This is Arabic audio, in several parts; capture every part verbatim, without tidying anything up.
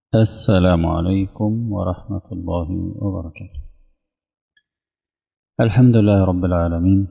السلام عليكم ورحمة الله وبركاته. الحمد لله رب العالمين،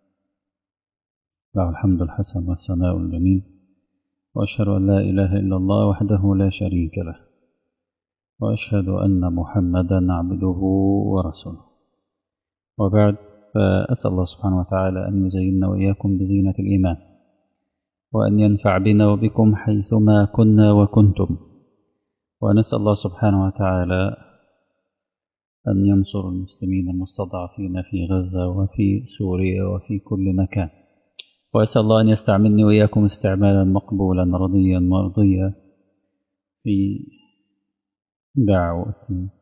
له الحمد الحسن والثناء الجميل، وأشهد أن لا إله إلا الله وحده لا شريك له، وأشهد أن محمدا عبده ورسوله. وبعد، فأسأل الله سبحانه وتعالى أن يزيننا وإياكم بزينة الإيمان، وأن ينفع بنا وبكم حيثما كنا وكنتم، ونسأل الله سبحانه وتعالى أن ينصر المسلمين المستضعفين في غزة وفي سوريا وفي كل مكان، وأسأل الله أن يستعملني وإياكم استعمالا مقبولا رضيا مرضيا في دعوة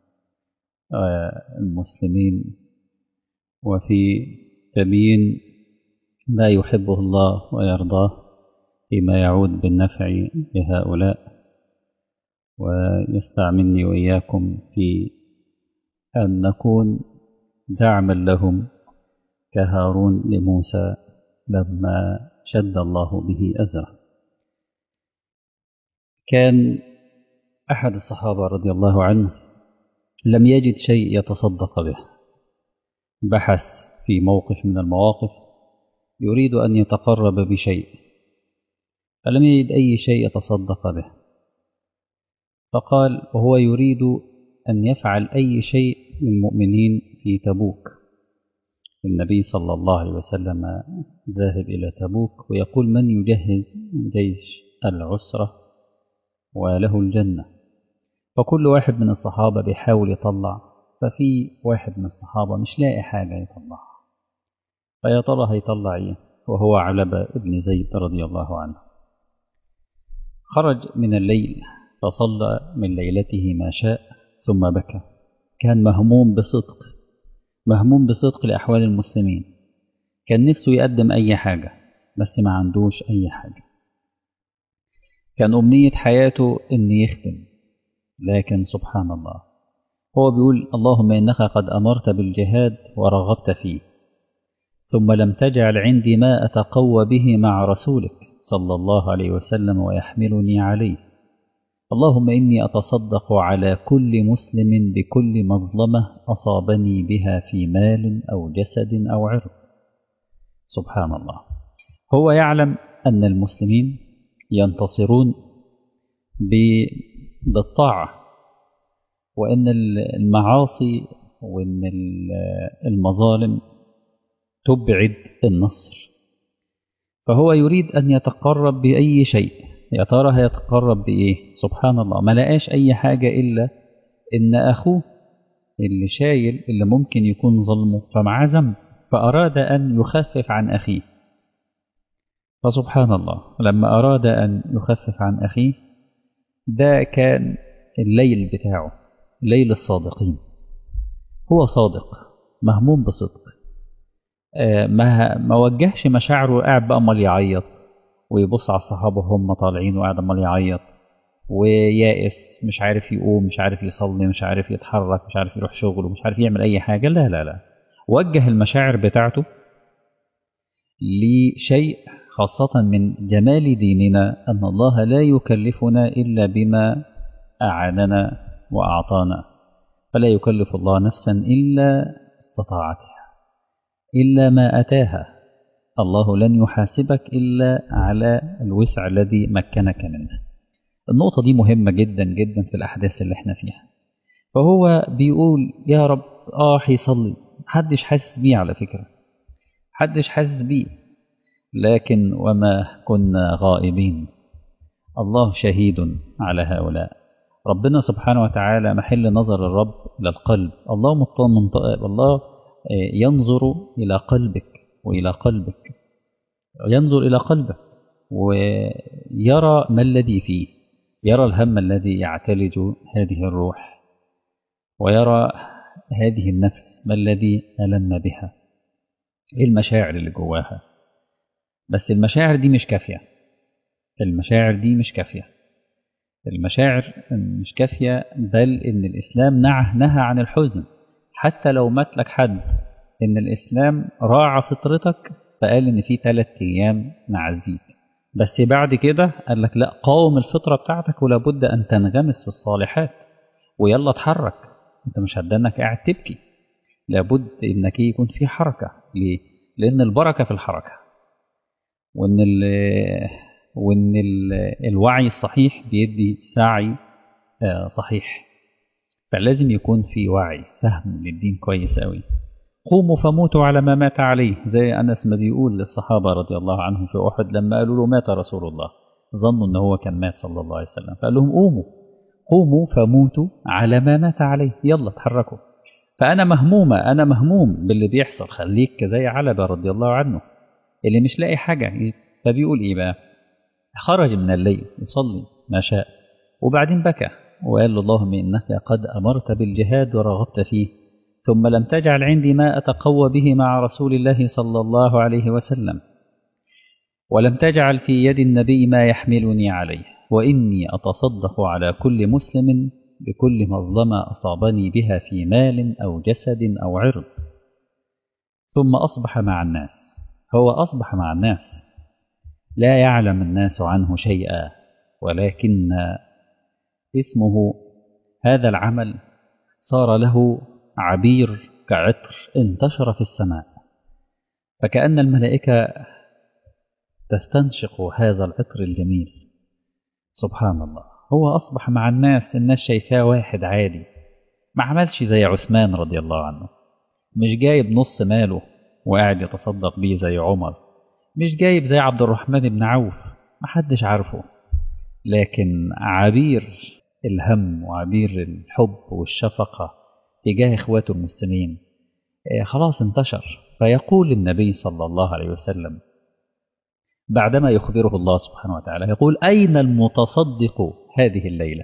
المسلمين وفي تبيين ما يحبه الله ويرضاه فيما يعود بالنفع لهؤلاء، ويستعملني وإياكم في أن نكون دعما لهم كهارون لموسى لما شد الله به أزره. كان أحد الصحابة رضي الله عنه لم يجد شيء يتصدق به، بحث في موقف من المواقف يريد أن يتقرب بشيء، فلم يجد أي شيء يتصدق به، فقال وهو يريد أن يفعل أي شيء للمؤمنين في تبوك. النبي صلى الله عليه وسلم ذاهب إلى تبوك ويقول من يجهز جيش العسرة وله الجنة، فكل واحد من الصحابة بيحاول يطلع، ففي واحد من الصحابة مش لاقي حاجة يطلعها، فيا ترى هيطلع إيه؟ وهو علبة ابن زيد رضي الله عنه. خرج من الليل فصلى من ليلته ما شاء ثم بكى، كان مهموم بصدق مهموم بصدق لأحوال المسلمين، كان نفسه يقدم أي حاجة بس ما عندوش أي حاجة، كان أمنية حياته أن يختم، لكن سبحان الله هو بيقول اللهم إنك قد أمرت بالجهاد ورغبت فيه، ثم لم تجعل عندي ما أتقوى به مع رسولك صلى الله عليه وسلم ويحملني عليه، اللهم إني أتصدق على كل مسلم بكل مظلمة أصابني بها في مال أو جسد أو عرض. سبحان الله، هو يعلم أن المسلمين ينتصرون بالطاعة، وأن المعاصي وأن المظالم تبعد النصر، فهو يريد أن يتقرب بأي شيء. يا ترى هيتقرب بإيه؟ سبحان الله، ما لقاش أي حاجة إلا إن أخوه اللي شايل اللي ممكن يكون ظلمه فمعاه ذنب، فأراد أن يخفف عن أخيه، فسبحان الله لما أراد أن يخفف عن أخيه، ده كان الليل بتاعه، ليل الصادقين، هو صادق مهموم بصدق، ما ما وجهش مشاعره، قاعد بقى امال يعيط ويبص على الصحابة هم طالعين وقاعد امال يعيط ويائس، مش عارف يقوم، مش عارف يصلي، مش عارف يتحرك، مش عارف يروح شغله، مش عارف يعمل أي حاجة. لا لا لا، وجه المشاعر بتاعته لشيء، خاصة من جمال ديننا أن الله لا يكلفنا إلا بما أعاننا وأعطانا، فلا يكلف الله نفسا إلا استطاعتها إلا ما أتاها، الله لن يحاسبك إلا على الوسع الذي مكنك منه. النقطة دي مهمة جدا جدا في الأحداث اللي احنا فيها. فهو بيقول يا رب آه هيصلي، محدش حاسس بيه، على فكرة محدش حاسس بيه، لكن وما كنا غائبين، الله شهيد على هؤلاء. ربنا سبحانه وتعالى محل نظر الرب إلى القلب، الله مطمن، الله ينظر إلى قلبك وإلى قلبك، ينظر إلى قلبك ويرى ما الذي فيه، يرى الهم الذي يعتلج هذه الروح، ويرى هذه النفس ما الذي ألم بها، إيه المشاعر اللي جواها. بس المشاعر دي مش كافية، المشاعر دي مش كافية المشاعر مش كافية، بل إن الإسلام نهى نهى عن الحزن. حتى لو مات لك حد، إن الإسلام راعى فطرتك فقال إن في ثلاث أيام نعزيك، بس بعد كده قال لك لا، قاوم الفطرة بتاعتك ولا بد أن تنغمس في الصالحات، ويلا اتحرك. أنت مش هتدنك قاعد تبكي، لابد إنك يكون في حركة. ليه؟ لأن البركة في الحركة، وإن ال وإن ال الوعي الصحيح بيدي سعي صحيح. فلازم يكون في وعي، فهم للدين كويس قوي. قوموا فموتوا على ما مات عليه، زي أنس ما بيقول للصحابة رضي الله عنهم في أحد لما قالوا له مات رسول الله، ظنوا أنه هو كان مات صلى الله عليه وسلم، فقال لهم قوموا قوموا فموتوا على ما مات عليه، يلا اتحركوا. فأنا مهمومة، أنا مهموم باللي بيحصل. خليك زي علبة رضي الله عنه اللي مش لاقي حاجة، فبيقول إيه بقى؟ خرج من الليل يصلي ما شاء، وبعدين بكى وقال له اللهم إنك قد أمرت بالجهاد ورغبت فيه، ثم لم تجعل عندي ما أتقوى به مع رسول الله صلى الله عليه وسلم، ولم تجعل في يد النبي ما يحملني عليه، وإني أتصدق على كل مسلم بكل مظلمة أصابني بها في مال أو جسد أو عرض. ثم أصبح مع الناس، هو أصبح مع الناس لا يعلم الناس عنه شيئا، ولكن اسمه هذا العمل صار له عبير كعطر انتشر في السماء، فكأن الملائكة تستنشق هذا العطر الجميل. سبحان الله. هو أصبح مع الناس، الناس شايفاه واحد عادي، ما عملش زي عثمان رضي الله عنه، مش جايب نص ماله وقاعد يتصدق بيه زي عمر، مش جايب زي عبد الرحمن بن عوف ما حدش عارفه، لكن عبير الهم وعبير الحب والشفقة تجاه إخواته المسلمين خلاص انتشر. فيقول النبي صلى الله عليه وسلم بعدما يخبره الله سبحانه وتعالى، يقول أين المتصدق هذه الليلة؟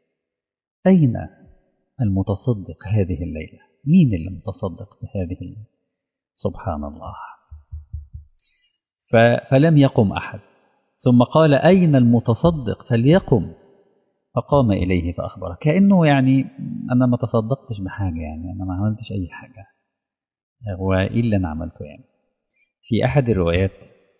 أين المتصدق هذه الليلة؟ مين اللي متصدق بهذه الليلة؟ سبحان الله. فلم يقم أحد، ثم قال أين المتصدق فليقم، فقام إليه فأخبره، كأنه يعني أنا ما تصدقتش بحاجة، يعني أنا ما عملتش أي حاجة، هو إيه اللي أنا عملته يعني. في أحد الروايات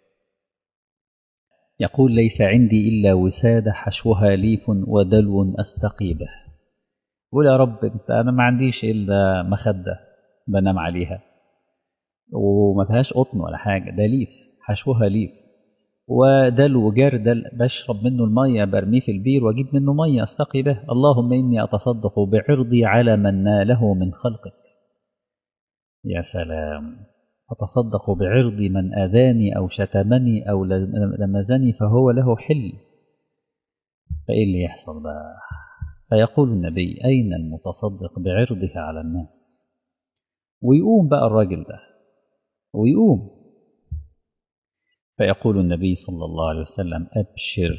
يقول ليس عندي إلا وسادة حشوها ليف ودلو أستقي به. يقول يا رب انت، أنا ما عنديش إلا مخدة بنام عليها وما فيهاش قطن ولا حاجة، ده ليف حشوها ليف، ودلو جردل بشرب منه المية، برميه في البير واجيب منه مية استقي به. اللهم إني أتصدق بعرضي على من ناله من خلقك. يا سلام. أتصدق بعرضي من آذاني أو شتمني أو لمزني فهو له حل. فإيه اللي يحصل بقى؟ فيقول النبي أين المتصدق بعرضه على الناس؟ ويقوم بقى الراجل ده ويقوم، فيقول النبي صلى الله عليه وسلم أبشر،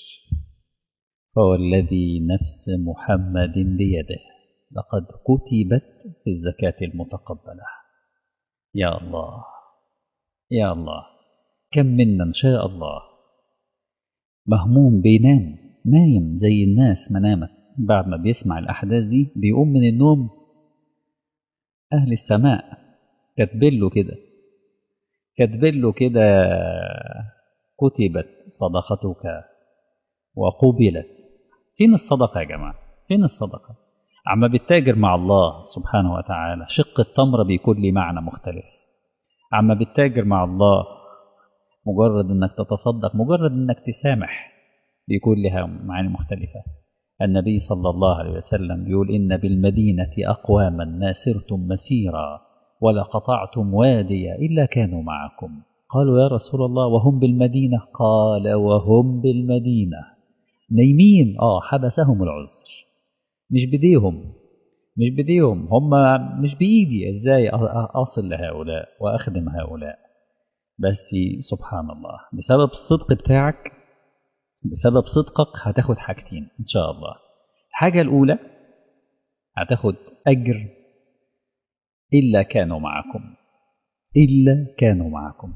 فوالذي نفس محمد بيده لقد كتبت في الزكاة المتقبلة. يا الله يا الله، كم منا إن شاء الله مهموم بينام، نايم زي الناس منامت، بعد ما بيسمع الأحداث دي بيقوم من النوم أهل السماء كاتبله كده، كاتبله كده كتبت صدقتك وقبلت. فين الصدقة يا جماعة؟ فين الصدقة؟ عما بتتاجر مع الله سبحانه وتعالى شق التمر بيكون لي معنى مختلف. عما بتتاجر مع الله مجرد انك تتصدق، مجرد انك تسامح، بيكون لها معاني مختلفة. النبي صلى الله عليه وسلم يقول إن بالمدينة أقواما ما سرتم مسيرا ولا قطعتم واديا إلا كانوا معكم. قالوا يا رسول الله وهم بالمدينة؟ قال وهم بالمدينة نايمين، آه حبسهم العذر، مش بديهم مش بديهم هم، مش بإيدي إزاي أصل لهؤلاء وأخدم هؤلاء، بس سبحان الله بسبب الصدق بتاعك، بسبب صدقك هتاخد حاجتين إن شاء الله. الحاجة الأولى هتاخد أجر إلا كانوا معكم، إلا كانوا معكم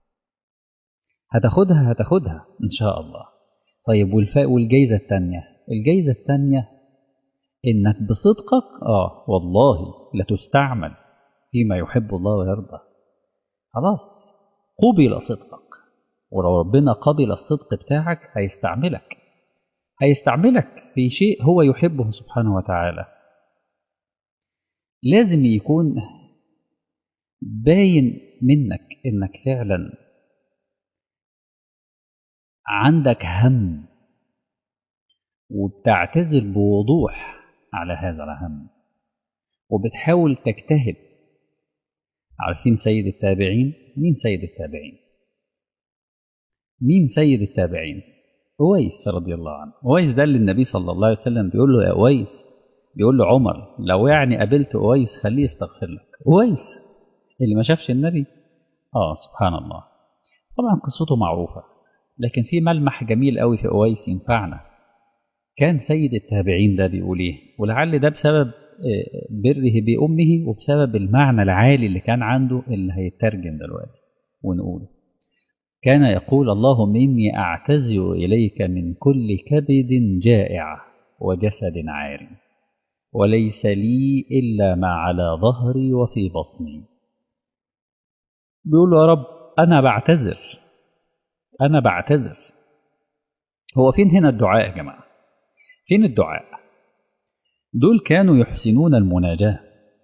هتاخدها هتاخدها إن شاء الله. طيب والفاء والجايزة الثانية، الجايزة الثانية إنك بصدقك آه والله لتستعمل فيما يحب الله ويرضى. خلاص قبل صدقك، ولو ربنا قبل الصدق بتاعك هيستعملك هيستعملك في شيء هو يحبه سبحانه وتعالى. لازم يكون باين منك إنك فعلا عندك هم وبتعتذر بوضوح على هذا الهم وبتحاول تجتهد. عارفين سيد التابعين؟ مين سيد التابعين؟ مين سيد التابعين؟ أويس رضي الله عنه. أويس ده اللي النبي صلى الله عليه وسلم بيقول له يا أويس، بيقول له عمر لو يعني قابلت أويس خليه يستغفر لك. أويس اللي ما شافش النبي. آه سبحان الله. طبعا قصته معروفة، لكن في ملمح جميل قوي في أويس ينفعنا. كان سيد التابعين ده بيقول إيه؟ ولعل ده بسبب بره بأمه وبسبب المعنى العالي اللي كان عنده اللي هيترجم دلوقتي ونقوله. كان يقول اللهم إني أعتذر إليك من كل كبد جائع وجسد عار، وليس لي إلا ما على ظهري وفي بطني. بيقول له يا رب أنا بعتذر، أنا بعتذر. هو فين هنا الدعاء يا جماعة؟ فين الدعاء؟ دول كانوا يحسنون المناجاة،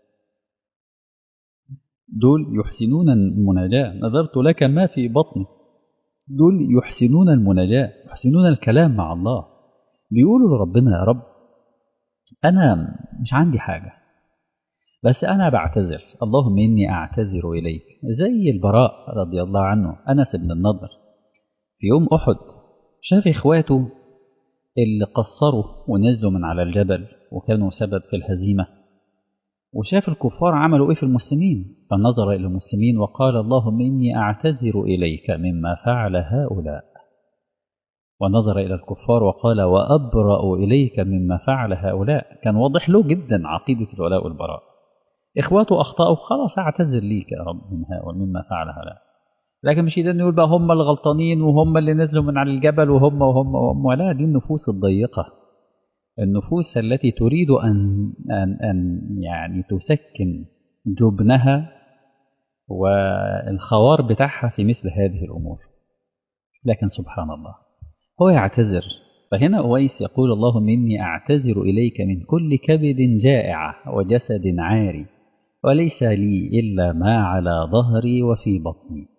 دول يحسنون المناجاة. نذرت لك ما في بطني. دول يحسنون المناجاة، يحسنون الكلام مع الله. بيقولوا لربنا يا رب أنا مش عندي حاجة، بس أنا بعتذر، اللهم إني أعتذر إليك. زي البراء رضي الله عنه، أنس بن النضر، في يوم أحد شاف إخواته اللي قصروا ونزلوا من على الجبل وكانوا سبب في الهزيمة، وشاف الكفار عملوا إيه في المسلمين، فنظر إلى المسلمين وقال اللهم إني أعتذر إليك مما فعل هؤلاء. ونظر إلى الكفار وقال وأبرأ إليك مما فعل هؤلاء. كان واضح له جدا عقيدة الولاء والبراء. إخواته أخطأوا، خلاص أعتذر ليك يا رب من هؤلاء مما فعل هؤلاء. لكن مش إذا نقول بقى هم الغلطانين وهم اللي نزلوا من على الجبل وهم وهم وهم ولا. دي النفوس الضيقة، النفوس التي تريد أن أن أن يعني تسكن جبنها والخوار بتاعها في مثل هذه الأمور. لكن سبحان الله هو يعتذر. فهنا أويس يقول اللهم إني أعتذر إليك من كل كبد جائع وجسد عاري، وليس لي إلا ما على ظهري وفي بطني.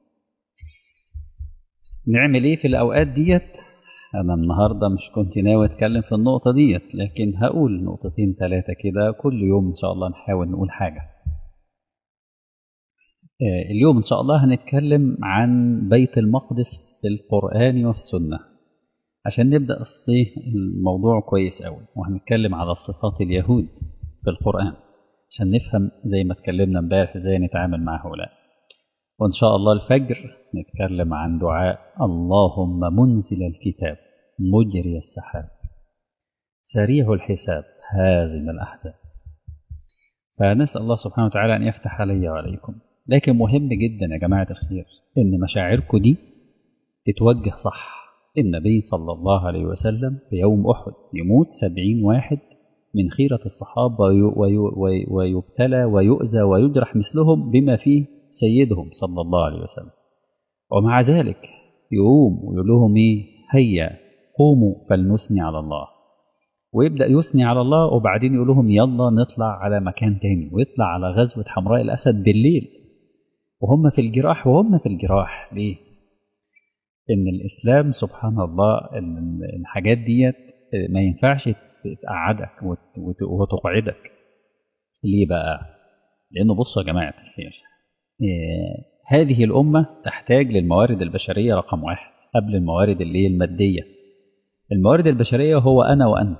نعمل إيه في الأوقات ديت؟ أنا النهاردة مش كنت ناوي أتكلم في النقطة ديت، لكن هقول نقطتين ثلاثة كده كل يوم إن شاء الله نحاول نقول حاجة. اليوم إن شاء الله هنتكلم عن بيت المقدس في القرآن وفي السنة، عشان نبدأ الصيف الموضوع كويس قوي. وهنتكلم على صفات اليهود في القرآن عشان نفهم زي ما اتكلمنا امبارح ازاي نتعامل مع هؤلاء. وإن شاء الله الفجر نتكلم عن دعاء اللهم منزل الكتاب مجري السحاب سريع الحساب هازم الأحزاب. فنسأل الله سبحانه وتعالى أن يفتح علي وعليكم. لكن مهم جدا يا جماعة الخير إن مشاعركم دي تتوجه صح. النبي صلى الله عليه وسلم في يوم أحد يموت سبعين واحد من خيرة الصحابة ويبتلى ويؤذى ويجرح مثلهم بما فيه سيدهم صلى الله عليه وسلم، ومع ذلك يقوم ويقول لهم إيه؟ هيا قوموا فلنثني على الله. ويبدأ يثني على الله، وبعدين يقول لهم يلا نطلع على مكان تاني، ويطلع على غزوة حمراء الأسد بالليل وهم في الجراح. وهم في الجراح ليه؟ إن الإسلام سبحان الله إن الحاجات ديت ما ينفعش تقعدك وتقعدك. ليه بقى؟ لأنه بصوا يا جماعة الخير، إيه هذه الأمة تحتاج للموارد البشرية رقم واحد قبل الموارد اللي هي المادية. الموارد البشرية هو أنا وأنت.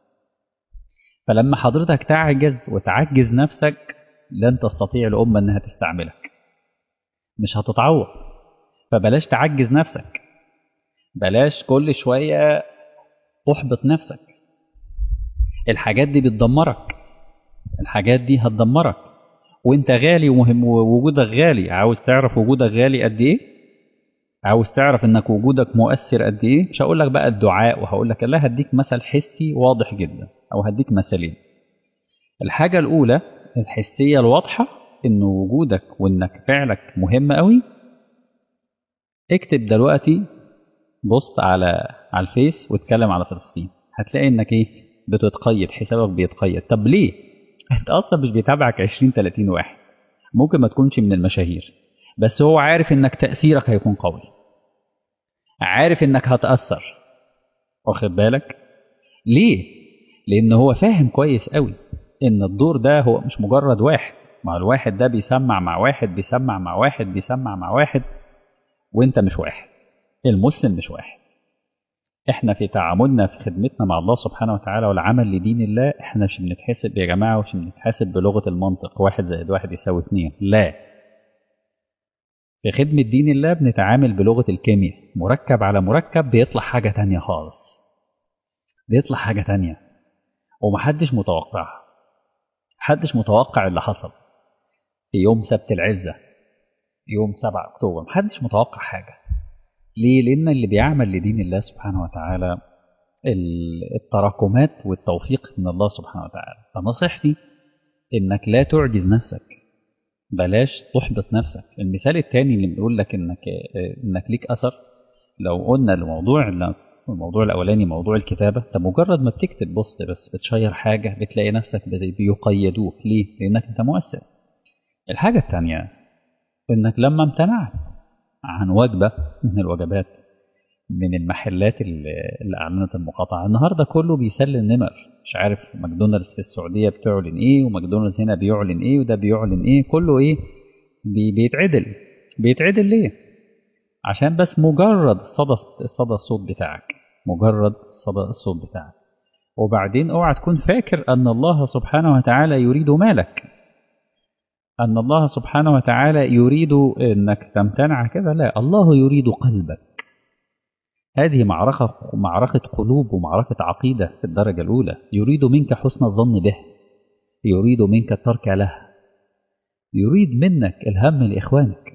فلما حضرتك تعجز وتعجز نفسك لن تستطيع الأمة أنها تستعملك، مش هتتعوض. فبلاش تعجز نفسك، بلاش كل شوية تحبط نفسك. الحاجات دي بتدمرك، الحاجات دي هتدمرك. وانت غالي ومهم ووجودك غالي. عاوز تعرف وجودك غالي قد ايه؟ عاوز تعرف انك وجودك مؤثر قد ايه؟ مش هقول لك بقى الدعاء وهقول لك لا، هديك مثل حسي واضح جدا، او هديك مثالين. الحاجة الاولى الحسية الواضحة ان وجودك وانك فعلك مهم قوي. اكتب دلوقتي بوست على على الفيس واتكلم على فلسطين، هتلاقي انك ايه بتتقيد، حسابك بيتقيد. طب ليه؟ انت اصلا مش بيتابعك عشرين تلاتين واحد، ممكن ما تكونش من المشاهير، بس هو عارف انك تأثيرك هيكون قوي، عارف انك هتأثر، واخد بالك؟ ليه؟ لان هو فاهم كويس قوي ان الدور ده هو مش مجرد واحد، ما الواحد ده بيسمع مع واحد بيسمع مع واحد بيسمع مع واحد، وانت مش واحد، المسلم مش واحد. احنا في تعاملنا في خدمتنا مع الله سبحانه وتعالى والعمل لدين الله، احنا مش بنتحسب يا جماعة، مش بنتحسب بلغة المنطق واحد زائد واحد يساوي اتنين، لا. في خدمة دين الله بنتعامل بلغة الكيمياء، مركب على مركب بيطلع حاجة تانية خالص، بيطلع حاجة تانية ومحدش متوقعها. محدش متوقع اللي حصل في يوم سبت العزة، يوم سبعة أكتوبر، محدش متوقع حاجة. ليه؟ لأن اللي بيعمل لدين الله سبحانه وتعالى التراكمات والتوفيق من الله سبحانه وتعالى. فنصيحتي إنك لا تعجز نفسك، بلاش تحبط نفسك. المثال الثاني اللي بيقول لك إنك إنك ليك أثر، لو قلنا الموضوع الموضوع الأولاني موضوع الكتابة، طب مجرد ما بتكتب بوست بس بتشير حاجة بتلاقي نفسك بيقيدوك. ليه؟ لأنك أنت مؤثر. الحاجة الثانية إنك لما امتنعت عن وجبة من الوجبات من المحلات اللي أعلنت المقاطعة، النهاردة كله بيسلم نمر، مش عارف ماكدونالدز في السعودية بتعلن إيه، وماكدونالدز هنا بيعلن إيه، وده بيعلن إيه، كله إيه بي بيتعدل. بيتعدل ليه؟ عشان بس مجرد صدى صدى الصوت بتاعك، مجرد صدى الصوت بتاعك. وبعدين اوعى تكون فاكر أن الله سبحانه وتعالى يريد مالك، أن الله سبحانه وتعالى يريد أنك تمتنع كذا، لا، الله يريد قلبك. هذه معركة معركة قلوب ومعركة عقيدة في الدرجة الأولى. يريد منك حسن الظن به، يريد منك الترك له، يريد منك الهم لإخوانك.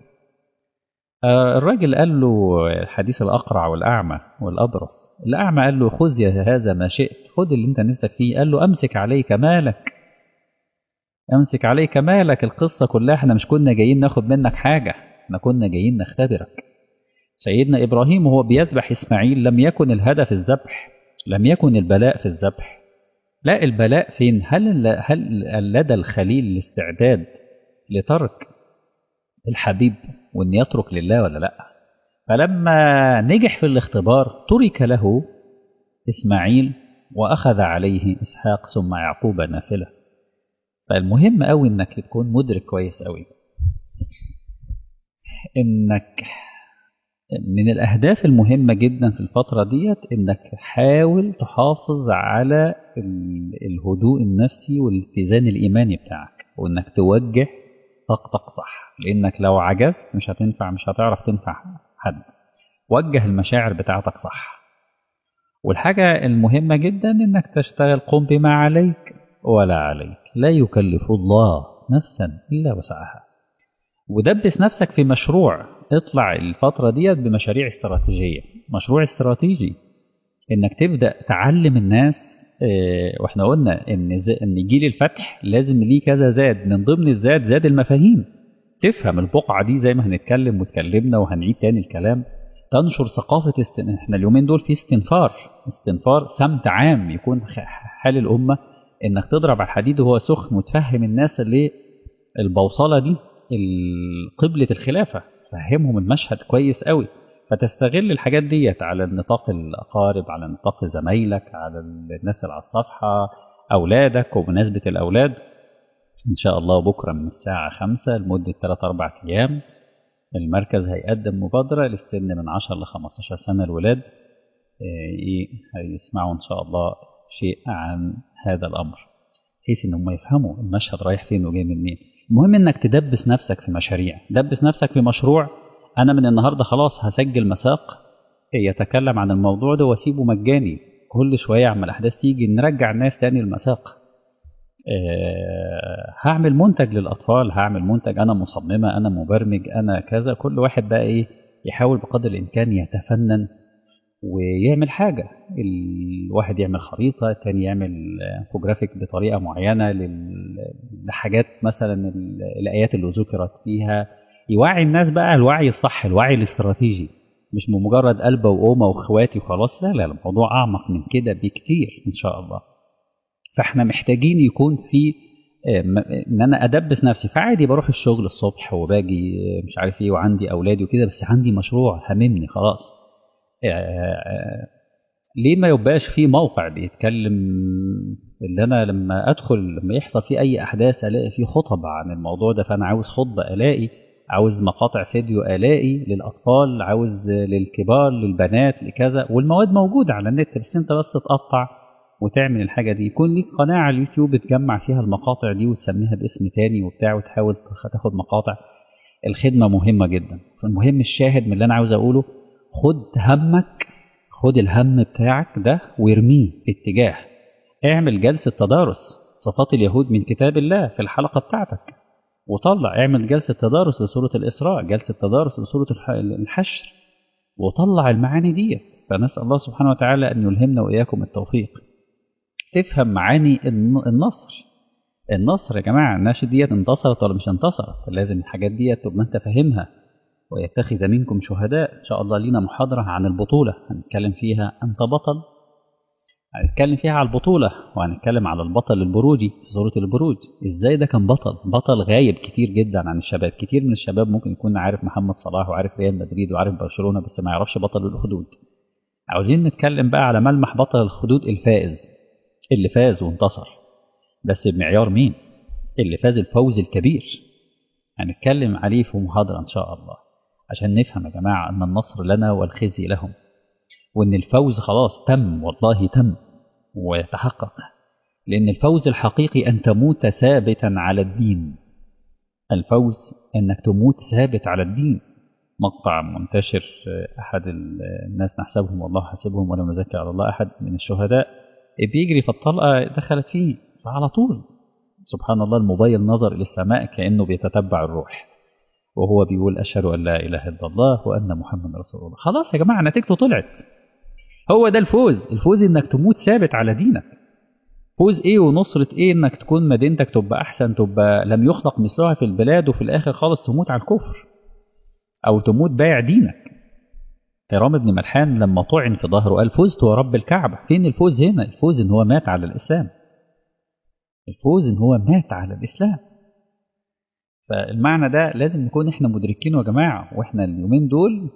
آه الراجل قال له حديث الأقرع والأعمى والأبرص، الأعمى قال له خذ يا هذا ما شئت، خذ اللي انت نفسك فيه. قال له أمسك عليك مالك، أمسك عليك مالك. القصة كلها احنا مش كنا جايين ناخد منك حاجة، احنا كنا جايين نختبرك. سيدنا إبراهيم وهو بيذبح إسماعيل لم يكن الهدف الذبح، لم يكن البلاء في الذبح، لا، البلاء فين؟ هل هل لدى الخليل الاستعداد لترك الحبيب وأن يترك لله ولا لا؟ فلما نجح في الاختبار ترك له إسماعيل وأخذ عليه إسحاق ثم يعقوب نافلة. فالمهم قوي إنك تكون مدرك كويس قوي إنك من الأهداف المهمة جدا في الفترة ديت إنك حاول تحافظ على الهدوء النفسي والاتزان الإيماني بتاعك، وإنك توجه طاقتك صح، لأنك لو عجزت مش هتنفع، مش هتعرف تنفع حد. وجه المشاعر بتاعتك صح. والحاجة المهمة جدا إنك تشتغل، قم بما عليك ولا عليك، لا يكلف الله نفسا إلا وسعها. ودبس نفسك في مشروع، اطلع الفترة ديت بمشاريع استراتيجية، مشروع استراتيجي انك تبدأ تعلم الناس. اه واحنا قلنا ان ان جيل الفتح لازم ليه كذا زاد، من ضمن الزاد زاد المفاهيم، تفهم البقعة دي زي ما هنتكلم واتكلمنا وهنعيد تاني الكلام. تنشر ثقافة استن... احنا اليومين دول في استنفار، استنفار سمت عام يكون حال الأمة، انك تضرب على الحديد وهو سخن وتفهم الناس اللي البوصلة دي قبلة الخلافة، فهمهم المشهد كويس قوي. فتستغل الحاجات ديت على النطاق الأقارب، على نطاق زمايلك، على الناس اللي على الصفحة، أولادك. وبمناسبة الأولاد إن شاء الله بكرة من الساعة خمسة لمدة ثلاثة أربعة أيام المركز هيقدم مبادرة للسن من عشرة ل خمستاشر سنة الولاد، هيسمعوا إن شاء الله شيء عن هذا الأمر، بحيث إنهم يفهموا المشهد رايح فين وجاي من مين. المهم إنك تدبس نفسك في مشاريع، دبس نفسك في مشروع. أنا من النهاردة خلاص هسجل مساق يتكلم عن الموضوع ده واسيبه مجاني، كل شوية عما الأحداث تيجي نرجع الناس تاني المساق. أه هعمل منتج للأطفال، هعمل منتج، أنا مصممة، أنا مبرمج، أنا كذا. كل واحد بقى إيه يحاول بقدر الإمكان يتفنن ويعمل حاجة. الواحد يعمل خريطة، التاني يعمل انفوجرافيك بطريقة معينة لحاجات مثلا الآيات اللي ذكرت فيها، يوعي الناس بقى الوعي الصح، الوعي الاستراتيجي. مش بمجرد قلبة وقومة واخواتي وخلاص، لا لا، الموضوع أعمق من كده بكتير إن شاء الله. فإحنا محتاجين يكون في إن أنا أدبس نفسي. فعادي بروح الشغل الصبح وباجي مش عارف إيه وعندي أولادي وكده، بس عندي مشروع هممني خلاص. ليه ما يبقاش في موقع بيتكلم، اللي أنا لما أدخل لما يحصل فيه أي أحداث ألاقي فيه خطب عن الموضوع ده، فأنا عاوز خطبة ألاقي، عاوز مقاطع فيديو ألاقي للأطفال، عاوز للكبار للبنات لكذا، والمواد موجودة على النت، بس أنت بس تقطع وتعمل الحاجة دي. يكون ليك قناة على اليوتيوب تجمع فيها المقاطع دي وتسميها باسم تاني وبتاع، وتحاول تاخد مقاطع. الخدمة مهمة جدا. فالمهم الشاهد من اللي أنا عاوز أقوله، خد همك، خد الهم بتاعك ده وارميه في اتجاه. اعمل جلسة تدارس صفات اليهود من كتاب الله في الحلقة بتاعتك، وطلع اعمل جلسة تدارس لسورة الإسراء، جلسة تدارس لسورة الحشر، وطلع المعاني دي. فنسأل الله سبحانه وتعالى أن يلهمنا وإياكم التوفيق. تفهم معاني النصر. النصر يا جماعة، الناشد ديت انتصرت ولا مش انتصرت؟ لازم الحاجات ديت تبقى انت فاهمها. ويتخذ منكم شهداء. إن شاء الله لينا محاضرة عن البطولة هنتكلم فيها. أنت بطل، هنتكلم فيها على البطولة، وهنتكلم على البطل البروجي في سورة البروج. إزاي ده كان بطل بطل غايب كتير جدا عن الشباب. كتير من الشباب ممكن يكون عارف محمد صلاح وعارف ريال مدريد وعارف برشلونة، بس ما يعرفش بطل الأخدود. عاوزين نتكلم بقى على ملمح بطل الأخدود الفائز، اللي فاز وانتصر، بس بمعيار مين؟ اللي فاز الفوز الكبير. هنتكلم عليه في محاضرة إن شاء الله، عشان نفهم يا جماعة أن النصر لنا والخزي لهم، وأن الفوز خلاص تم، والله تم ويتحقق. لأن الفوز الحقيقي أن تموت ثابتا على الدين. الفوز أنك تموت ثابت على الدين. مقطع منتشر، أحد الناس نحسبهم والله حسبهم ولا نزكي على الله أحد من الشهداء بيجري فالطلقة دخلت فيه، فعلى طول سبحان الله الموبايل نظر إلى السماء كأنه بيتتبع الروح، وهو بيقول أشهد أن لا إله إلا الله وأن محمد رسول الله. خلاص يا جماعة نتيجته طلعت. هو ده الفوز. الفوز إنك تموت ثابت على دينك. فوز إيه ونصرة إيه إنك تكون مدينتك تبقى أحسن، تبقى لم يخلق مثلها في البلاد، وفي الآخر خالص تموت على الكفر أو تموت بايع دينك. حرام بن ملحان لما طعن في ظهره قال فزت ورب الكعبة. فين الفوز هنا؟ الفوز إن هو مات على الإسلام. الفوز إن هو مات على الإسلام. فالمعنى ده لازم نكون إحنا مدركينه يا جماعة. وإحنا اليومين دول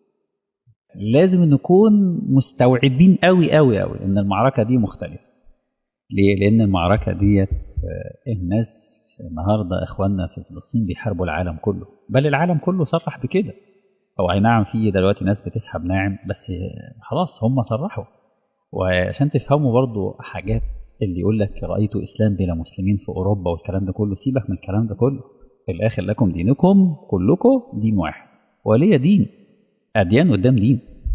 لازم نكون مستوعبين قوي قوي قوي إن المعركة دي مختلفة. ليه؟ لأن المعركة دي الناس النهاردة إخواننا في فلسطين بيحاربوا العالم كله، بل العالم كله صرح بكده. هو أي نعم في دلوقتي ناس بتسحب ناعم، بس خلاص هم صرحوا. وعشان تفهموا برضو حاجات، اللي يقول لك رأيت إسلام بلا مسلمين في أوروبا والكلام ده كله، سيبك من الكلام ده كله. في الآخر لكم دينكم، كلكم دين واحد ولي دين. أديان قدام دين.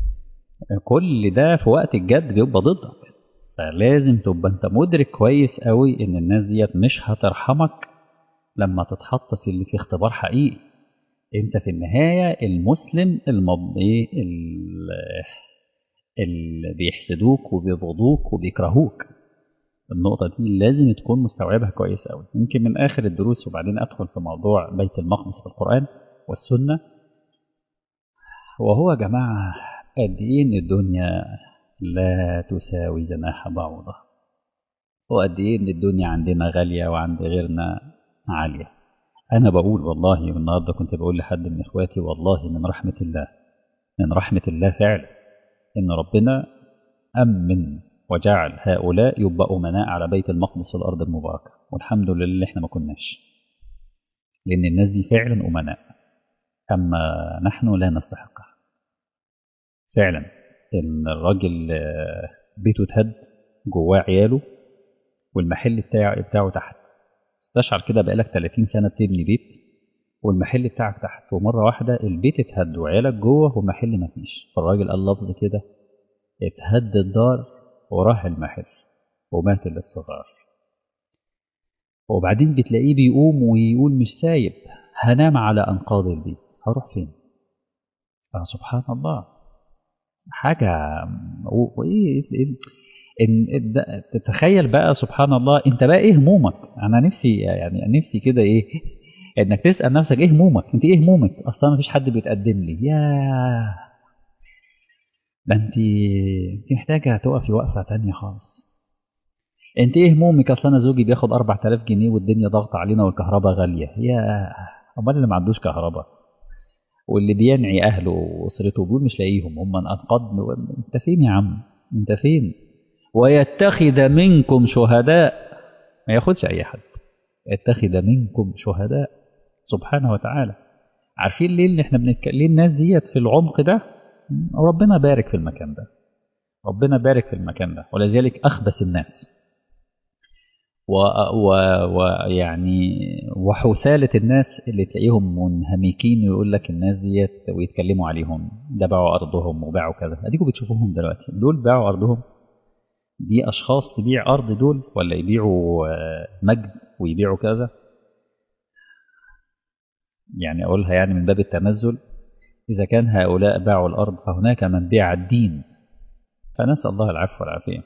كل ده في وقت الجد بيبقى ضدك. فلازم تبقى انت مدرك كويس قوي ان الناس ديت مش هترحمك لما تتحط في اللي في اختبار حقيقي. انت في النهاية المسلم المب... ايه اللي بيحسدوك وبيبغضوك وبيكرهوك. النقطة دي لازم تكون مستوعبها كويس قوي. يمكن من آخر الدروس وبعدين أدخل في موضوع بيت المقدس في القرآن والسنة. وهو يا جماعة قد إيه إن الدنيا لا تساوي جناح بعوضة، وقد إيه إن الدنيا عندنا غالية وعند غيرنا عالية. أنا بقول والله، النهاردة كنت بقول لحد من إخواتي والله من رحمة الله، من رحمة الله فعلا إن ربنا أمن وجعل هؤلاء يبقى أمناء على بيت المقدس والأرض المباركة، والحمد لله إحنا ما كناش، لأن الناس دي فعلا أمناء، أما نحن لا نستحقها فعلا. إن الراجل بيته اتهد جواه عياله والمحل بتاعه بتاعه تحت. تشعر كده بقالك ثلاثين سنة بتبني بيت والمحل بتاعك تحت، ومرة واحدة البيت اتهد وعيالك جوه والمحل مفيش. فالراجل قال لفظ كده: اتهد الدار وراح المحل ومات للصغار. وبعدين بتلاقيه بيقوم ويقول مش سايب، هنام على أنقاض البيت، هروح فين؟ آه سبحان الله. حاجة وإيه إن تتخيل بقى سبحان الله. أنت بقى إيه همومك؟ أنا نفسي يعني نفسي كده إيه إنك تسأل نفسك إيه همومك؟ أنت إيه همومك؟ أصلا ما فيش حد بيتقدم لي. ياه ده انت انت محتاجة تقفي وقفة تانية خالص. انت ايه همومك؟ اصل انا زوجي بياخد أربعة آلاف جنيه والدنيا ضغط علينا والكهرباء غالية. يا امال اللي ما عندوش كهرباء واللي بينعي اهله واسرته بيقول مش لاقيهم هم انقض. انت فين يا عم؟ انت فين؟ ويتخذ منكم شهداء، ما ياخدش اي حد. يتخذ منكم شهداء سبحانه وتعالى. عارفين ليه اللي احنا بنتكلم ليه الناس ديت في العمق ده؟ ربنا بارك في المكان ده، ربنا بارك في المكان ده. ولذلك اخبث الناس ويعني وحثالة الناس اللي تلاقيهم منهمكين ويقول لك الناس ديت ويتكلموا عليهم ده باعوا أرضهم وباعوا كذا. أديكم بتشوفوهم دلوقتي، دول باعوا أرضهم. دي أشخاص تبيع أرض دول ولا يبيعوا مجد ويبيعوا كذا؟ يعني أقولها يعني من باب التنزل، إذا كان هؤلاء باعوا الأرض فهناك من بيع الدين، فنسأل الله العفو والعافية.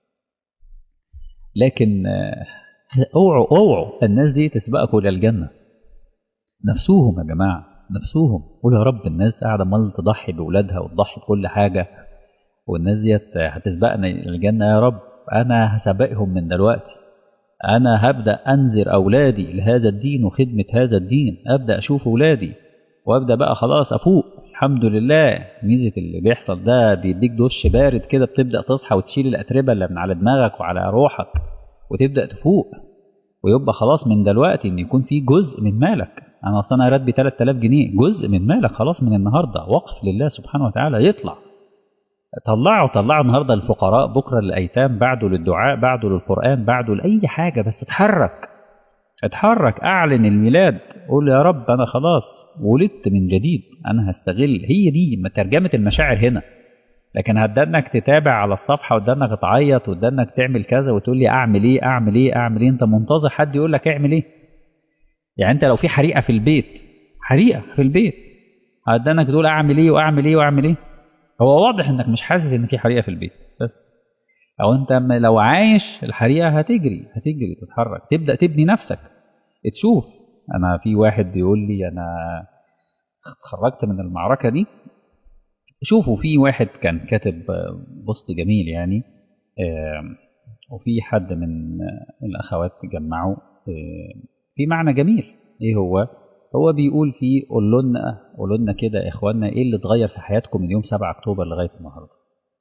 لكن اوعوا اوعوا الناس دي تسبقكم الى الجنه. نفسوهم يا جماعه، نفسوهم. قول يا رب الناس قاعده امال تضحي باولادها وتضحي بكل حاجه، والناس ديت هتسبقنا الى الجنه. يا رب انا هسبقهم من دلوقتي، انا هبدا انذر اولادي لهذا الدين وخدمه هذا الدين، ابدا اشوف اولادي وابدا بقى خلاص افوق. الحمد لله ميزه اللي بيحصل ده بيديك دش بارد كده، بتبدا تصحى وتشيل الاتربه اللي من على دماغك وعلى روحك وتبدا تفوق. ويبقى خلاص من دلوقتي ان يكون في جزء من مالك. انا اصلا راتبي ثلاثة آلاف جنيه، جزء من مالك خلاص من النهارده وقف لله سبحانه وتعالى يطلع. طلعوا طلعوا النهارده للفقراء، بكره للايتام، بعده للدعاء، بعده للقران، بعده لاي حاجه، بس اتحرك اتحرك. اعلن الميلاد، قول يا رب انا خلاص ولدت من جديد، انا هستغل. هي دي ترجمه المشاعر هنا. لكن هتدنك تتابع على الصفحه وتدنك تعيط وتدنك تعمل كذا وتقول لي اعمل ايه اعمل ايه اعمل ايه. انت منتظر حد يقول لك اعمل ايه؟ يعني انت لو في حريقه في البيت، حريقه في البيت، هتدنك تقول اعمل ايه واعمل ايه واعمل ايه؟ هو واضح انك مش حاسس ان في حريقه في البيت بس. او انت لو عايش الحريقه هتجري هتجري تتحرك، تبدا تبني نفسك. تشوف انا في واحد بيقول لي انا اتخرجت من المعركه دي. شوفوا في واحد كان كاتب بوست جميل يعني، وفي حد من الأخوات جمعوا في معنى جميل. إيه هو؟ هو بيقول فيه قولوا لنا قولوا لنا كده يا إخواننا إيه اللي اتغير في حياتكم من يوم سبعة أكتوبر لغاية النهاردة.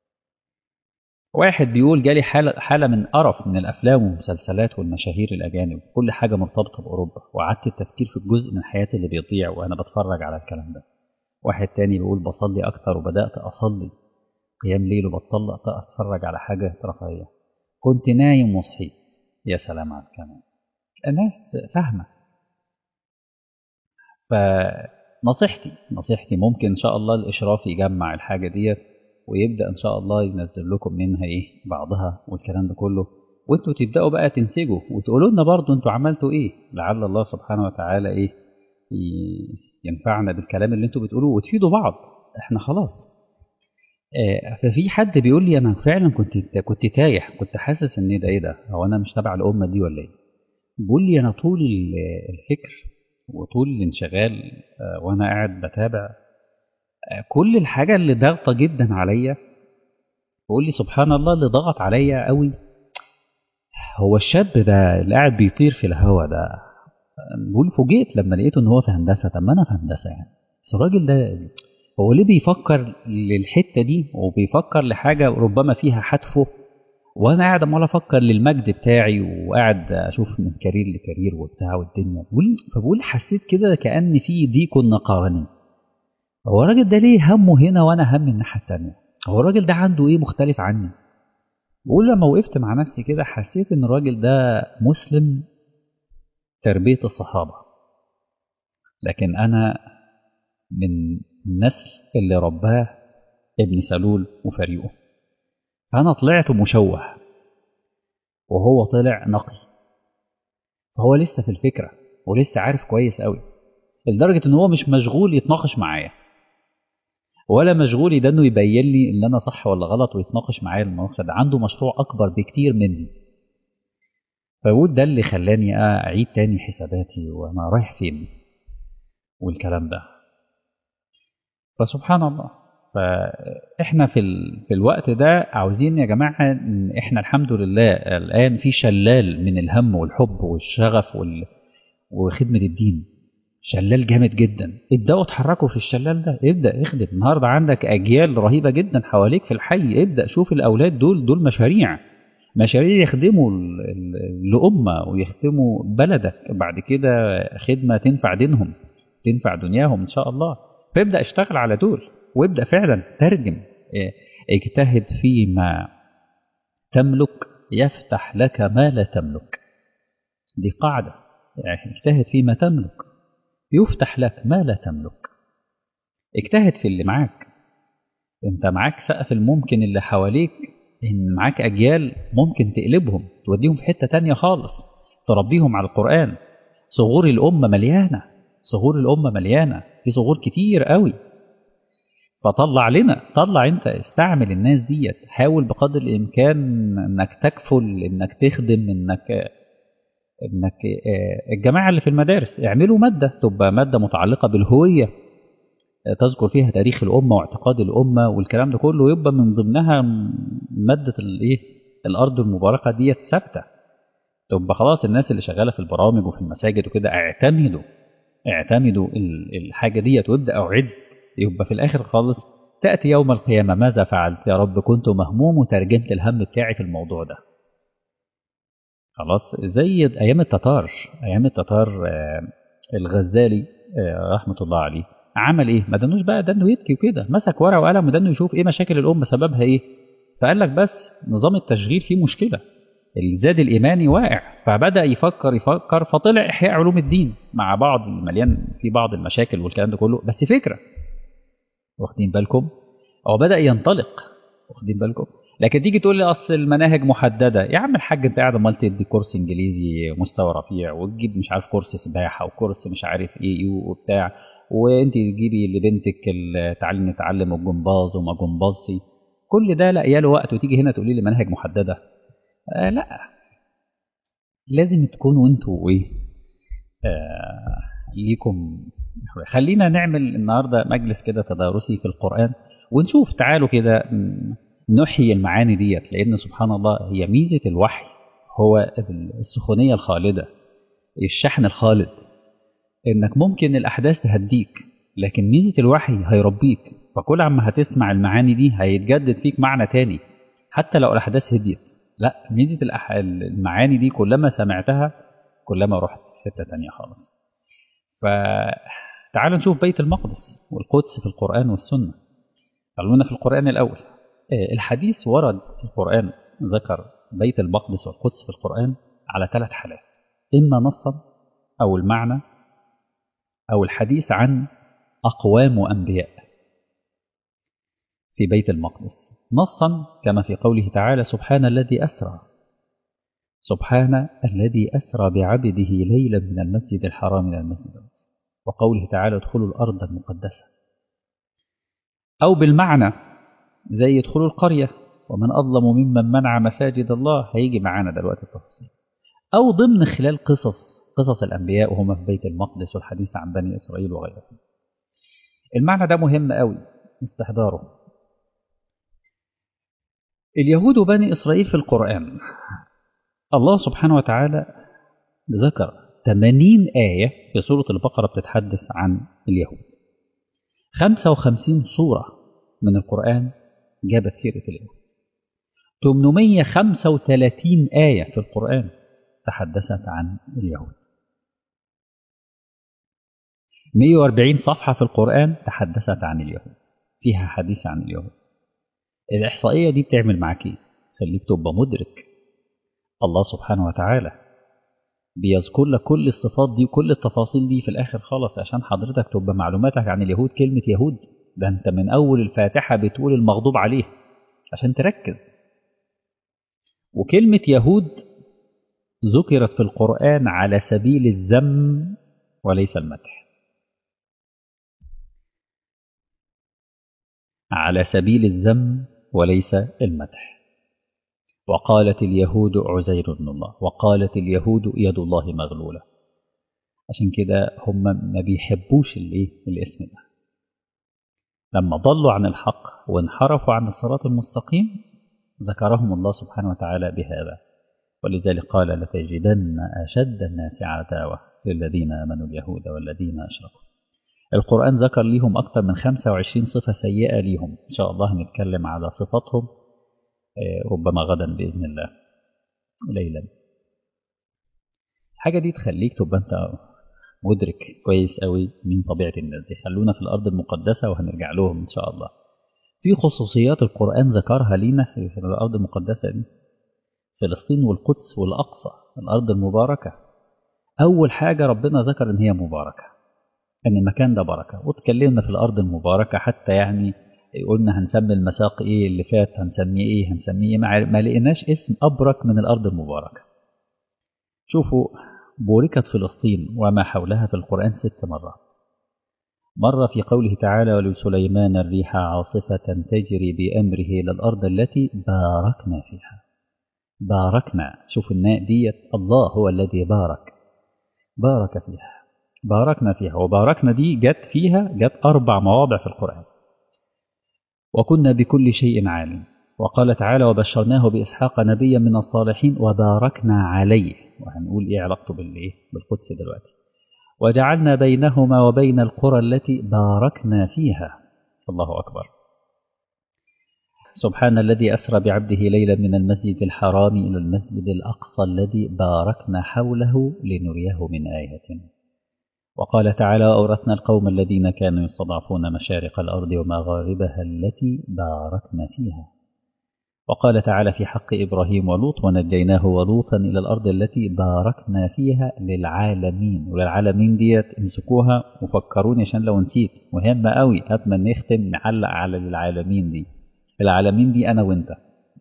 واحد بيقول جالي حالة حالة من قرف من الأفلام والمسلسلات والمشاهير الأجانب، كل حاجة مرتبطة بأوروبا، وقعدت التفكير في الجزء من حياتي اللي بيضيع وأنا بتفرج على الكلام ده. واحد تاني بيقول بصلي أكتر وبدأت أصلي قيام ليل وبطلت أتفرج على حاجة رفاهية. كنت نايم وصحيت. يا سلام على الكلام. الناس فاهمة. فنصيحتي نصيحتي ممكن إن شاء الله الإشراف يجمع الحاجة ديت ويبدأ إن شاء الله ينزل لكم منها إيه بعضها والكلام ده كله، وانتوا تبدأوا بقى تنسجوا وتقولوا لنا برضو انتوا عملتوا إيه، لعل الله سبحانه وتعالى إيه ينفعنا بالكلام اللي انتوا بتقولوه وتفيدوا بعض. احنا خلاص. ففي حد بيقول لي انا فعلا كنت كنت تايه، كنت حاسس ان ده ايه ده، هو انا مش تبع الامه دي ولا ايه؟ بيقول لي انا طول الفكر وطول الانشغال وانا قاعد بتابع كل الحاجه اللي ضاغطه جدا عليا. بيقول لي سبحان الله اللي ضغط عليا قوي هو الشاب ده اللي قاعد بيطير في الهوا ده. بيقول فوجئت لما لقيته ان هو في هندسه. طب ما انا في هندسه يعني، بس الراجل ده هو ليه بيفكر للحتة دي وبيفكر لحاجة ربما فيها حتفه، وأنا قاعد عمال أفكر للمجد بتاعي وقاعد أشوف من كارير لكارير وبتاع والدنيا. فبقول حسيت كده كأن في ضيق نقارني. هو الراجل ده ليه همه هنا وأنا هم الناحية التانية؟ هو الراجل ده عنده إيه مختلف عني؟ بقول لما وقفت مع نفسي كده حسيت إن الراجل ده مسلم تربية الصحابة، لكن أنا من النسل اللي رباه ابن سلول وفريقه. فأنا طلعت مشوه وهو طلع نقي. فهو لسه في الفكرة ولسه عارف كويس قوي، لدرجة ان هو مش مشغول يتناقش معايا ولا مشغول ده انه يبين لي ان انا صح ولا غلط ويتناقش معايا المناقشة. ده عنده مشروع اكبر بكتير مني. فبقول ده اللي خلاني اعيد تاني حساباتي وانا رايح فين والكلام ده. فسبحان الله. فاحنا في ال... في الوقت ده عاوزين يا جماعه إن احنا الحمد لله الان في شلال من الهم والحب والشغف وال... وخدمه الدين. شلال جامد جدا، ابداوا اتحركوا في الشلال ده، ابدا اخدم. النهارده عندك اجيال رهيبه جدا حواليك في الحي، ابدا شوف الاولاد دول دول مشاريع، مشاريع يخدموا ال- ال- الامه ويخدموا بلدك بعد كده، خدمه تنفع دينهم تنفع دنياهم ان شاء الله. فابدا اشتغل على دول، وابدا فعلا ترجم. اه، اجتهد فيما تملك يفتح لك ما لا تملك. دي قاعده، يعني اجتهد فيما تملك يفتح لك ما لا تملك. اجتهد في اللي معاك. انت معاك سقف الممكن اللي حواليك، ان معاك اجيال ممكن تقلبهم توديهم في حتة تانية خالص، تربيهم على القرآن. صغور الأمة مليانة، صغور الأمة مليانة، في صغور كتير قوي. فطلع لنا، طلع انت، استعمل الناس ديت، حاول بقدر الامكان انك تكفل، انك تخدم، انك انك اه، الجماعة اللي في المدارس اعملوا مادة تبقى مادة متعلقة بالهوية، تذكر فيها تاريخ الأمة واعتقاد الأمة والكلام ده كله، يبقى من ضمنها مادة الإيه، الأرض المباركة ديت ثابتة. تبقى خلاص الناس اللي شغالة في البرامج وفي المساجد وكده اعتمدوا اعتمدوا ال- الحاجة ديت، وابدأ أعد. يبقى في الآخر خالص تأتي يوم القيامة ماذا فعلت يا رب؟ كنت مهموم وترجمت الهم بتاعي في الموضوع ده. خلاص زي أيام التتار، أيام التتار آه، الغزالي آه، رحمة الله عليه عمل إيه؟ ما دنوش بقى دنه يبكي وكده، مسك ورقة وقلم ودنه يشوف إيه مشاكل الأمة سببها إيه. فقال لك بس نظام التشغيل فيه مشكلة، الزاد الإيماني واقع. فبدأ يفكر يفكر فطلع إحياء علوم الدين مع بعض مليان في بعض المشاكل والكلام ده كله، بس فكرة. واخدين بالكم؟ هو بدأ ينطلق، واخدين بالكم؟ لكن تيجي تقول لي اصل المناهج محدده، يا عم الحاج انت قاعد امال تدي كورس انجليزي مستوى رفيع، وتجيب مش عارف كورس سباحه وكورس مش عارف ايه ايه وبتاع، وانت تجيبي لبنتك ال- تعلم نتعلم الجمباز وما جمبازي، كل ده لا ياله وقت، وتيجي هنا تقولي لي مناهج محدده. آه لا، لازم تكونوا انتوا ايه، آه ليكم. خلينا نعمل النهارده مجلس كده تدارسي في القرآن، ونشوف تعالوا كده م، نحيي المعاني ديت. لأن سبحان الله هي ميزة الوحي، هو السخونية الخالدة، الشحن الخالد، إنك ممكن الأحداث تهديك، لكن ميزة الوحي هيربيك. فكل عما هتسمع المعاني دي هيتجدد فيك معنى تاني، حتى لو الأحداث هديت. لا، ميزة الأح- المعاني دي كلما سمعتها كلما رحت في حتة تانية خالص. فتعالوا نشوف بيت المقدس والقدس في القرآن والسنة. خلونا في القرآن الأول. آه، الحديث ورد في القرآن ذكر بيت المقدس والقدس في القرآن على ثلاث حالات: إما نصا، أو المعنى، أو الحديث عن أقوام وأنبياء في بيت المقدس. نصا كما في قوله تعالى: سبحان الذي أسرى، سبحان الذي أسرى بعبده ليلا من المسجد الحرام إلى المسجد الأقصى، وقوله تعالى: ادخلوا الأرض المقدسة. أو بالمعنى زي يدخلوا القرية ومن أظلم ممن منع مساجد الله، هيجي معانا دلوقتي التفاصيل. أو ضمن خلال قصص قصص الأنبياء وهم في بيت المقدس والحديث عن بني إسرائيل وغيرهم. المعنى ده مهم قوي استحضاره. اليهود وبني إسرائيل في القرآن، الله سبحانه وتعالى ذكر ثمانين آية في سورة البقرة بتتحدث عن اليهود. خمسة وخمسين سورة من القرآن جابت سيرة اليهود. ثمانمائة وخمسة وثلاثين آية في القرآن تحدثت عن اليهود. مئة وأربعين صفحة في القرآن تحدثت عن اليهود، فيها حديث عن اليهود. الإحصائية دي بتعمل معاك إيه؟ خليك تبقى مدرك الله سبحانه وتعالى بيذكر لك كل الصفات دي وكل التفاصيل دي في الآخر خالص، عشان حضرتك تبقى معلوماتك عن اليهود كلمة يهود. ده أنت من أول الفاتحة بتقول المغضوب عليه عشان تركز. وكلمة يهود ذكرت في القرآن على سبيل الذم وليس المدح، على سبيل الذم وليس المدح. وقالت اليهود عزير بن الله، وقالت اليهود يد الله مغلولة. عشان كده هم ما بيحبوش الايه الاسم ده. لما ضلوا عن الحق وانحرفوا عن الصراط المستقيم ذكرهم الله سبحانه وتعالى بهذا. ولذلك قال لتجدن أشد الناس عداوة للذين آمنوا اليهود والذين أشركوا. القرآن ذكر لهم أكثر من خمسة وعشرين صفة سيئة لهم، إن شاء الله نتكلم على صفاتهم ربما غدا بإذن الله ليلا. الحاجة دي تخليك تبقى أنت مدرك كويس قوي من طبيعة الناس دي. خلونا في الأرض المقدسة وهنرجع لهم إن شاء الله. في خصوصيات القرآن ذكرها لنا في الأرض المقدسة دي، فلسطين والقدس والأقصى الأرض المباركة. أول حاجة ربنا ذكر إن هي مباركة، أن المكان ده بركة. وتكلمنا في الأرض المباركة حتى يعني قلنا هنسمي المساق إيه اللي فات، هنسميه إيه هنسميه إيه، ما لقيناش اسم أبرك من الأرض المباركة. شوفوا بوركت فلسطين وما حولها في القرآن ست مرات. مرة في قوله تعالى ولسليمان الريح عاصفة تجري بأمره إلى الأرض التي باركنا فيها. باركنا، شوف الناء ديت، الله هو الذي بارك بارك فيها، باركنا فيها. وباركنا دي جت فيها جت أربع مواضع في القرآن. وكنا بكل شيء عالم. وقال تعالى وبشرناه بإسحاق نبيا من الصالحين وباركنا عليه. وهنقول إيه علاقته بالإيه بالقدس دلوقتي. وجعلنا بينهما وبين القرى التي باركنا فيها. الله أكبر. سبحان الذي أسرى بعبده ليلا من المسجد الحرام إلى المسجد الأقصى الذي باركنا حوله لنريه من آية. وقال تعالى أورثنا القوم الذين كانوا يستضعفون مشارق الأرض ومغاربها التي باركنا فيها. وقال تعالى في حق إبراهيم ولوط ونجيناه ولوطا إلى الأرض التي باركنا فيها للعالمين. وللعالمين ديت امسكوها وفكروني عشان لو نسيت، مهمة قوي. أتمنى نختم نعلق على للعالمين دي. العالمين دي أنا وإنت.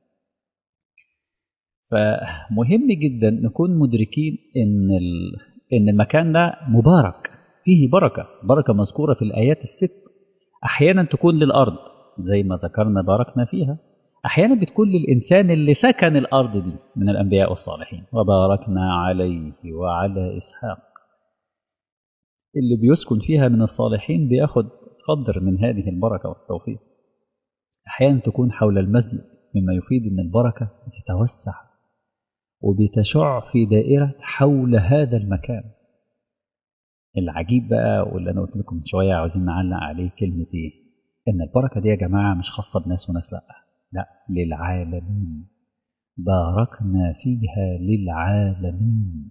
فمهم جدا نكون مدركين إن إن المكان ده مبارك، فيه بركة، بركة مذكورة في الآيات الست. أحيانا تكون للأرض زي ما ذكرنا باركنا فيها، أحيانا بتكون للإنسان اللي سكن الأرض دي من الأنبياء والصالحين. وباركنا عليه وعلى إسحاق، اللي بيسكن فيها من الصالحين بياخد قدر من هذه البركة والتوفيق. أحيانا تكون حول المسجد مما يفيد أن البركة تتوسع وبتشع في دائرة حول هذا المكان. العجيب بقى واللي أنا قلت لكم من شوية عاوزين نعلق عليه كلمة إيه؟ إن البركة دي يا جماعة مش خاصة بناس وناس، لأ لا للعالمين. باركنا فيها للعالمين.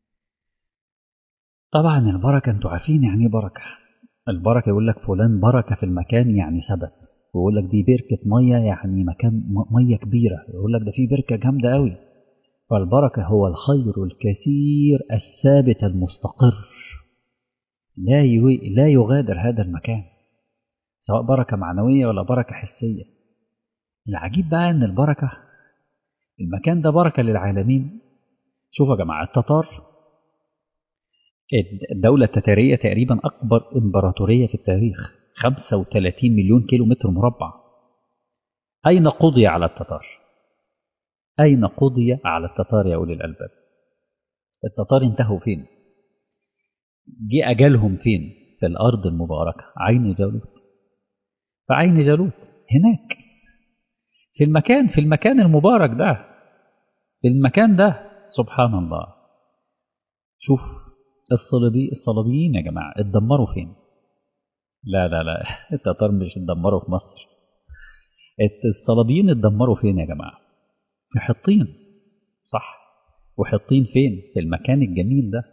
طبعا البركة انتوا عارفين يعني ايه بركة. البركة يقول لك فلان بركة في المكان يعني ثبت، ويقول لك دي بركة مية يعني مكان مية كبيرة، يقول لك ده في بركة جامدة قوي. فالبركة هو الخير الكثير الثابت المستقر، لا لا يغادر هذا المكان، سواء بركة معنوية ولا بركة حسية. العجيب بقى ان البركة المكان ده بركة للعالمين. شوفوا يا جماعة التتار، الدولة التتارية تقريبا أكبر إمبراطورية في التاريخ، خمسة وثلاثين مليون كيلو متر مربع. أين قضي على التتار؟ أين قضي على التتار يا أولي الألباب؟ التتار انتهوا فين؟ جه أجلهم فين؟ في الأرض المباركة عين جالوت. فعين جالوت هناك في المكان في المكان المبارك ده، في المكان ده. سبحان الله. شوف الصليبي الصليبيين يا جماعة اتدمروا فين؟ لا لا لا التتار مش اتدمروا في مصر. الصليبيين اتدمروا فين يا جماعة؟ في حطين، صح؟ وحطين فين؟ في المكان الجميل ده.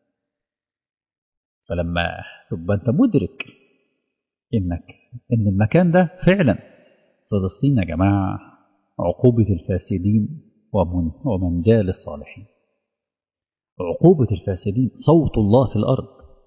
فلما تبقى انت مدرك انك ان المكان ده فعلا فلسطين يا جماعة عقوبة الفاسدين ومن, ومن جاء للصالحين. عقوبة الفاسدين صوت الله في الأرض.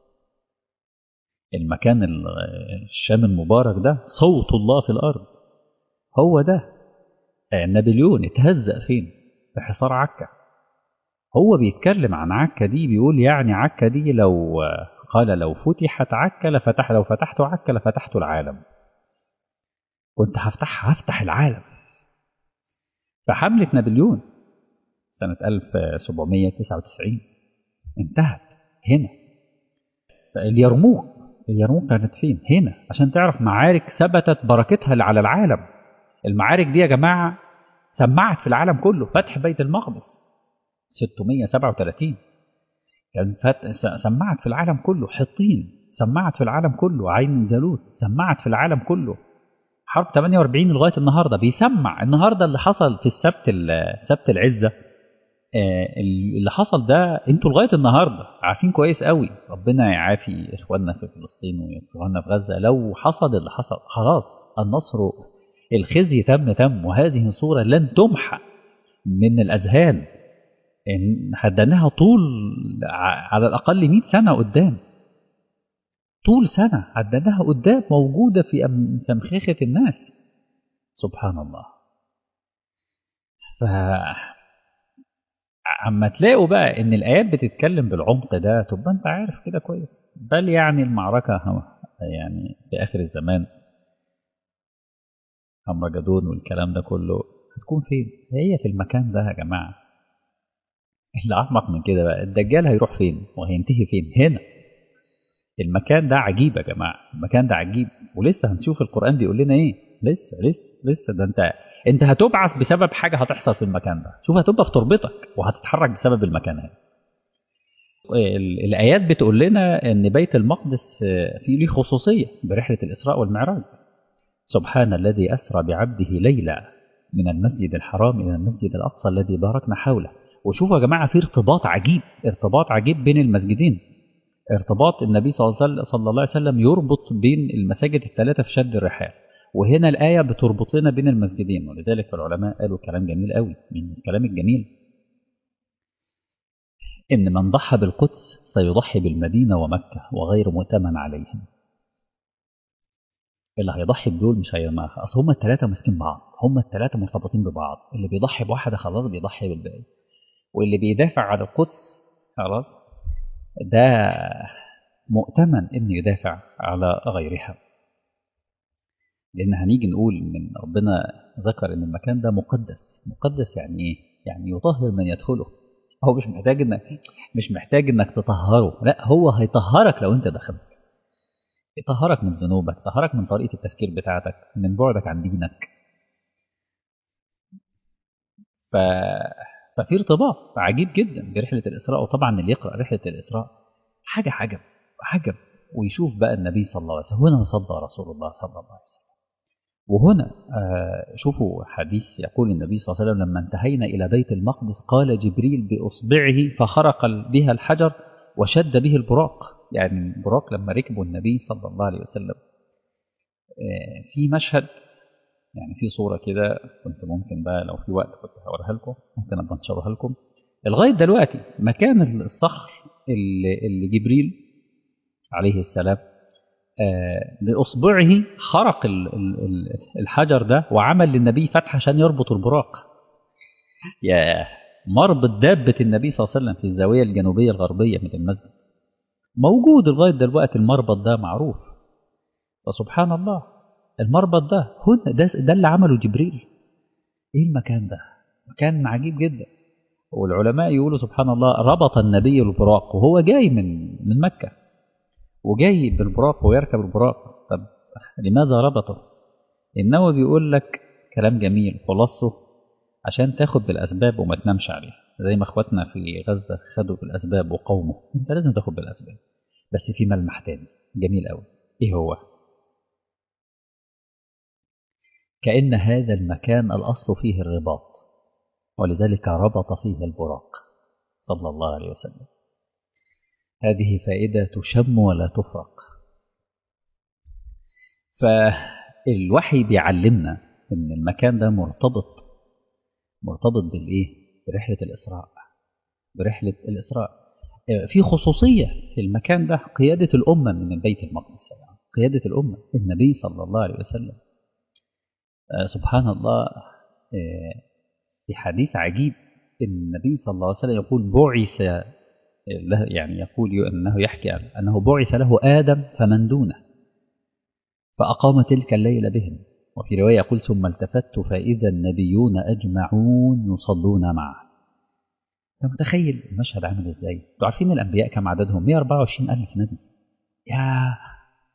المكان الشام المبارك ده صوت الله في الأرض. هو ده. نابليون اتهزأ فين؟ في حصار عكا. هو بيتكلم عن عكا دي، بيقول يعني عكا دي لو قال لو فتحت عكا لفتح لو فتحت عكا لفتحت العالم، كنت هفتح هفتح العالم. فحملة نابليون سنة ألف وسبعمائة وتسعة وتسعين انتهت هنا. اليرموك اليرموك كانت فين؟ هنا، عشان تعرف معارك ثبتت بركتها على العالم. المعارك دي يا جماعة سمعت في العالم كله. فتح بيت المقدس ستمائة وسبعة وثلاثين كان فت... سمعت في العالم كله. حطين سمعت في العالم كله. عين جالوت سمعت في العالم كله. حرب ثمانية وأربعين لغاية النهاردة بيسمع. النهاردة اللي حصل في السبت سبت العزة، اللي حصل ده انتوا لغايه النهارده عارفين كويس قوي. ربنا يعافي اخواننا في فلسطين واخواننا في غزه. لو حصل اللي حصل خلاص النصر، الخزي تم تم وهذه الصوره لن تمحى من الاذهان. ان هدناها طول على الاقل مئة سنه قدام. طول سنه هدناها قدام موجوده في تمخيخه الناس. سبحان الله. ف اما تلاقوا بقى ان الايات بتتكلم بالعمق ده، تبقى انت عارف كده كويس. بل يعني المعركه يعني في اخر الزمان همجدون والكلام ده كله هتكون فين؟ هي في المكان ده يا جماعه. اللي اعمق من كده بقى، الدجال هيروح فين وهينتهي فين؟ هنا. المكان ده عجيب يا جماعه، المكان ده عجيب. ولسه هنشوف القران بيقول لنا ايه. لسه لسه لسه ده انت انت هتبعث بسبب حاجه هتحصل في المكان ده. شوف هتبقى في تربتك وهتتحرك بسبب المكان هذا. الآيات بتقول لنا أن بيت المقدس فيه ليه خصوصية برحلة الإسراء والمعراج. سبحان الذي أسرى بعبده ليلا من المسجد الحرام إلى المسجد الأقصى الذي باركنا حوله. وشوفوا يا جماعة في ارتباط عجيب، ارتباط عجيب بين المسجدين. ارتباط النبي صلى الله عليه وسلم يربط بين المساجد الثلاثة في شد الرحال، وهنا الآية بتربط لنا بين المسجدين. ولذلك العلماء قالوا كلام جميل قوي. من الكلام الجميل إن من ضحى بالقدس سيضحي بالمدينة ومكة وغير مؤتمن عليهم. اللي هيضحي بدول مش هيماخ. أصل هما الثلاثة ماسكين بعض، هما الثلاثة مرتبطين ببعض. اللي بيضحي بواحدة خلاص بيضحي بالباقي، واللي بيدافع عن القدس خلاص ده مؤتمن إنه يدافع على غيرها. لأن هنيجي نقول من ربنا ذكر إن المكان ده مقدس. مقدس يعني إيه؟ يعني يطهر من يدخله. هو مش محتاج إنك مش محتاج إنك تطهره، لا هو هيطهرك لو أنت دخلت. يطهرك من ذنوبك، يطهرك من طريقة التفكير بتاعتك، من بعدك عن دينك. ف... ففي ارتباط عجيب جدا برحلة الإسراء. وطبعا اللي يقرأ رحلة الإسراء حاجة عجب عجب، ويشوف بقى النبي صلى الله عليه وسلم. هنا صلى رسول الله صلى الله عليه وسلم. وهنا آه شوفوا حديث يقول النبي صلى الله عليه وسلم: لما انتهينا إلى بيت المقدس قال جبريل بإصبعه فخرق بها الحجر وشد به البراق. يعني البراق لما ركبوا النبي صلى الله عليه وسلم آه في مشهد، يعني في صورة كده كنت ممكن بقى لو في وقت كنت هوريها لكم، ممكن ابقى انشرها لكم. لغاية دلوقتي مكان الصخر اللي, اللي جبريل عليه السلام بإصبعه خرق الحجر ده وعمل للنبي فتح عشان يربط البراق. يا مربط دابة النبي صلى الله عليه وسلم في الزاوية الجنوبية الغربية من المسجد موجود لغاية دلوقتي. المربط ده معروف. فسبحان الله المربط ده هنا ده, ده اللي عمله جبريل. ايه المكان ده؟ مكان عجيب جدا. والعلماء يقولوا سبحان الله ربط النبي البراق وهو جاي من من مكة، وجاي بالبراق ويركب البراق. طب لماذا ربطه؟ النووي بيقول لك كلام جميل خلاصته عشان تاخد بالأسباب وما تنامش عليها. زي ما اخواتنا في غزة خدوا بالأسباب وقوموا، انت لازم تاخد بالأسباب. بس في ملمح تاني جميل قوي. ايه هو؟ كأن هذا المكان الأصل فيه الرباط، ولذلك ربط فيه البراق صلى الله عليه وسلم. هذه فائدة تشم ولا تفرق. فالوحي بيعلمنا ان المكان ده مرتبط مرتبط بالايه؟ برحلة الإسراء. برحلة الإسراء في خصوصية في المكان ده، قيادة الأمة من بيت المقدس. قيادة الأمة النبي صلى الله عليه وسلم. سبحان الله في حديث عجيب النبي صلى الله عليه وسلم يقول بعث له، يعني يقول أنه يحكي أنه بعث له آدم فمن دونه فأقام تلك الليلة بهم. وفي رواية يقول ثم التفت فإذا النبيون أجمعون يصلون معه. أنت متخيل المشهد عامل إزاي؟ أنتوا عارفين الأنبياء كم عددهم؟ مئة وأربعة وعشرين ألف نبي. يا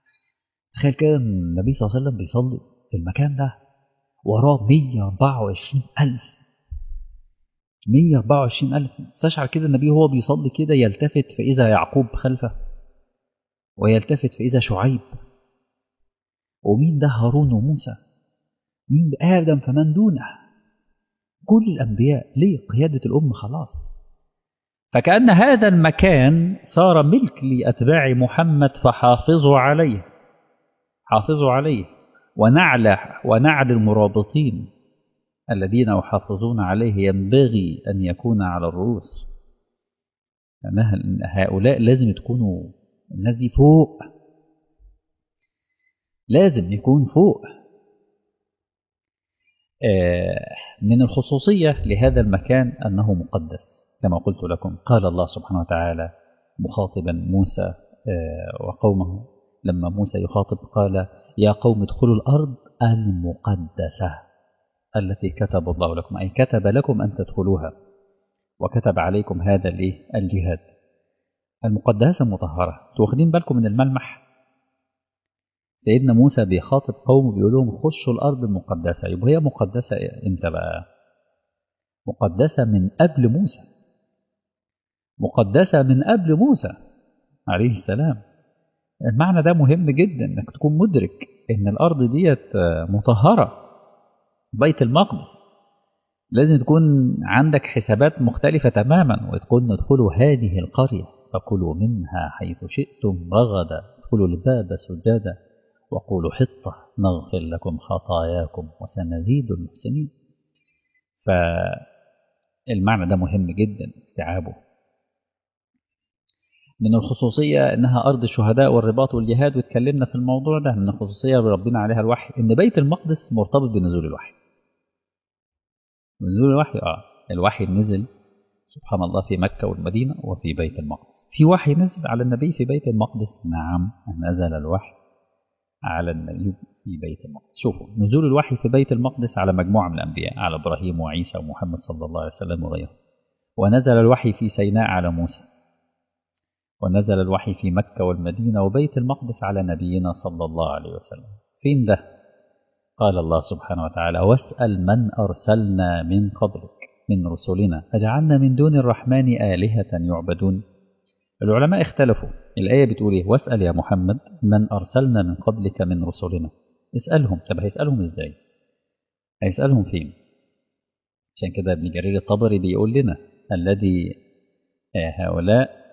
تخيل كده ان النبي صلى الله عليه وسلم بيصلي في المكان ده وراه مية وأربعة وعشرين ألف، مية وأربعة وعشرين ألف. تستشعر كده النبي هو بيصلي كده يلتفت فإذا يعقوب خلفه، ويلتفت فإذا شعيب، ومين ده؟ هارون وموسى. مين ده؟ آدم فمن دونه، كل الأنبياء. ليه؟ قيادة الأمة خلاص. فكأن هذا المكان صار ملك لأتباع محمد، فحافظوا عليه، حافظوا عليه. ونعل ونعل المرابطين الذين يحافظون عليه ينبغي أن يكون على الرؤوس. هؤلاء لازم تكونوا، الناس دي فوق، لازم يكون فوق. من الخصوصية لهذا المكان أنه مقدس كما قلت لكم. قال الله سبحانه وتعالى مخاطبا موسى وقومه، لما موسى يخاطب قال يا قوم ادخلوا الأرض المقدسة التي كتب الله لكم، أي كتب لكم أن تدخلوها، وكتب عليكم هذا الجهاد. المقدسة المطهرة. واخدين بالكم من الملمح؟ سيدنا موسى بيخاطب قومه بيقول لهم خشوا الأرض المقدسة. يبقى هي مقدسة امتى بقى؟ مقدسة من قبل موسى، مقدسة من قبل موسى عليه السلام. المعنى ده مهم جدا، انك تكون مدرك ان الأرض ديت مطهرة. بيت المقدس لازم تكون عندك حسابات مختلفة تماما، وتقول ندخلوا هذه القرية فكلوا منها حيث شئتم رغدا، ادخلوا الباب سجدا وقولوا حطة نغفر لكم خطاياكم وسنزيد المحسنين. فالمعنى ده مهم جدا استيعابه. من الخصوصية انها ارض الشهداء والرباط والجهاد، واتكلمنا في الموضوع ده. من الخصوصية ربنا عليها الوحي، ان بيت المقدس مرتبط بنزول الوحي. نزول الوحي اه الوحي نزل سبحان الله في مكة والمدينة وفي بيت المقدس. في وحي نزل على النبي في بيت المقدس، نعم نزل الوحي على النبي في بيت المقدس. شوفوا نزول الوحي في بيت المقدس على مجموعة من الأنبياء، على إبراهيم وعيسى ومحمد صلى الله عليه وسلم وغيره. ونزل الوحي في سيناء على موسى، ونزل الوحي في مكة والمدينة وبيت المقدس على نبينا صلى الله عليه وسلم. فين ده؟ قال الله سبحانه وتعالى واسأل من أرسلنا من قبلك من رسلنا فجعلنا من دون الرحمن آلهة يعبدون. العلماء اختلفوا. الآية بتقول ايه؟ واسأل يا محمد من أرسلنا من قبلك من رسلنا. اسألهم. طب هيسألهم ازاي؟ هيسألهم فين؟ عشان كده ابن جرير الطبري بيقول لنا الذي هؤلاء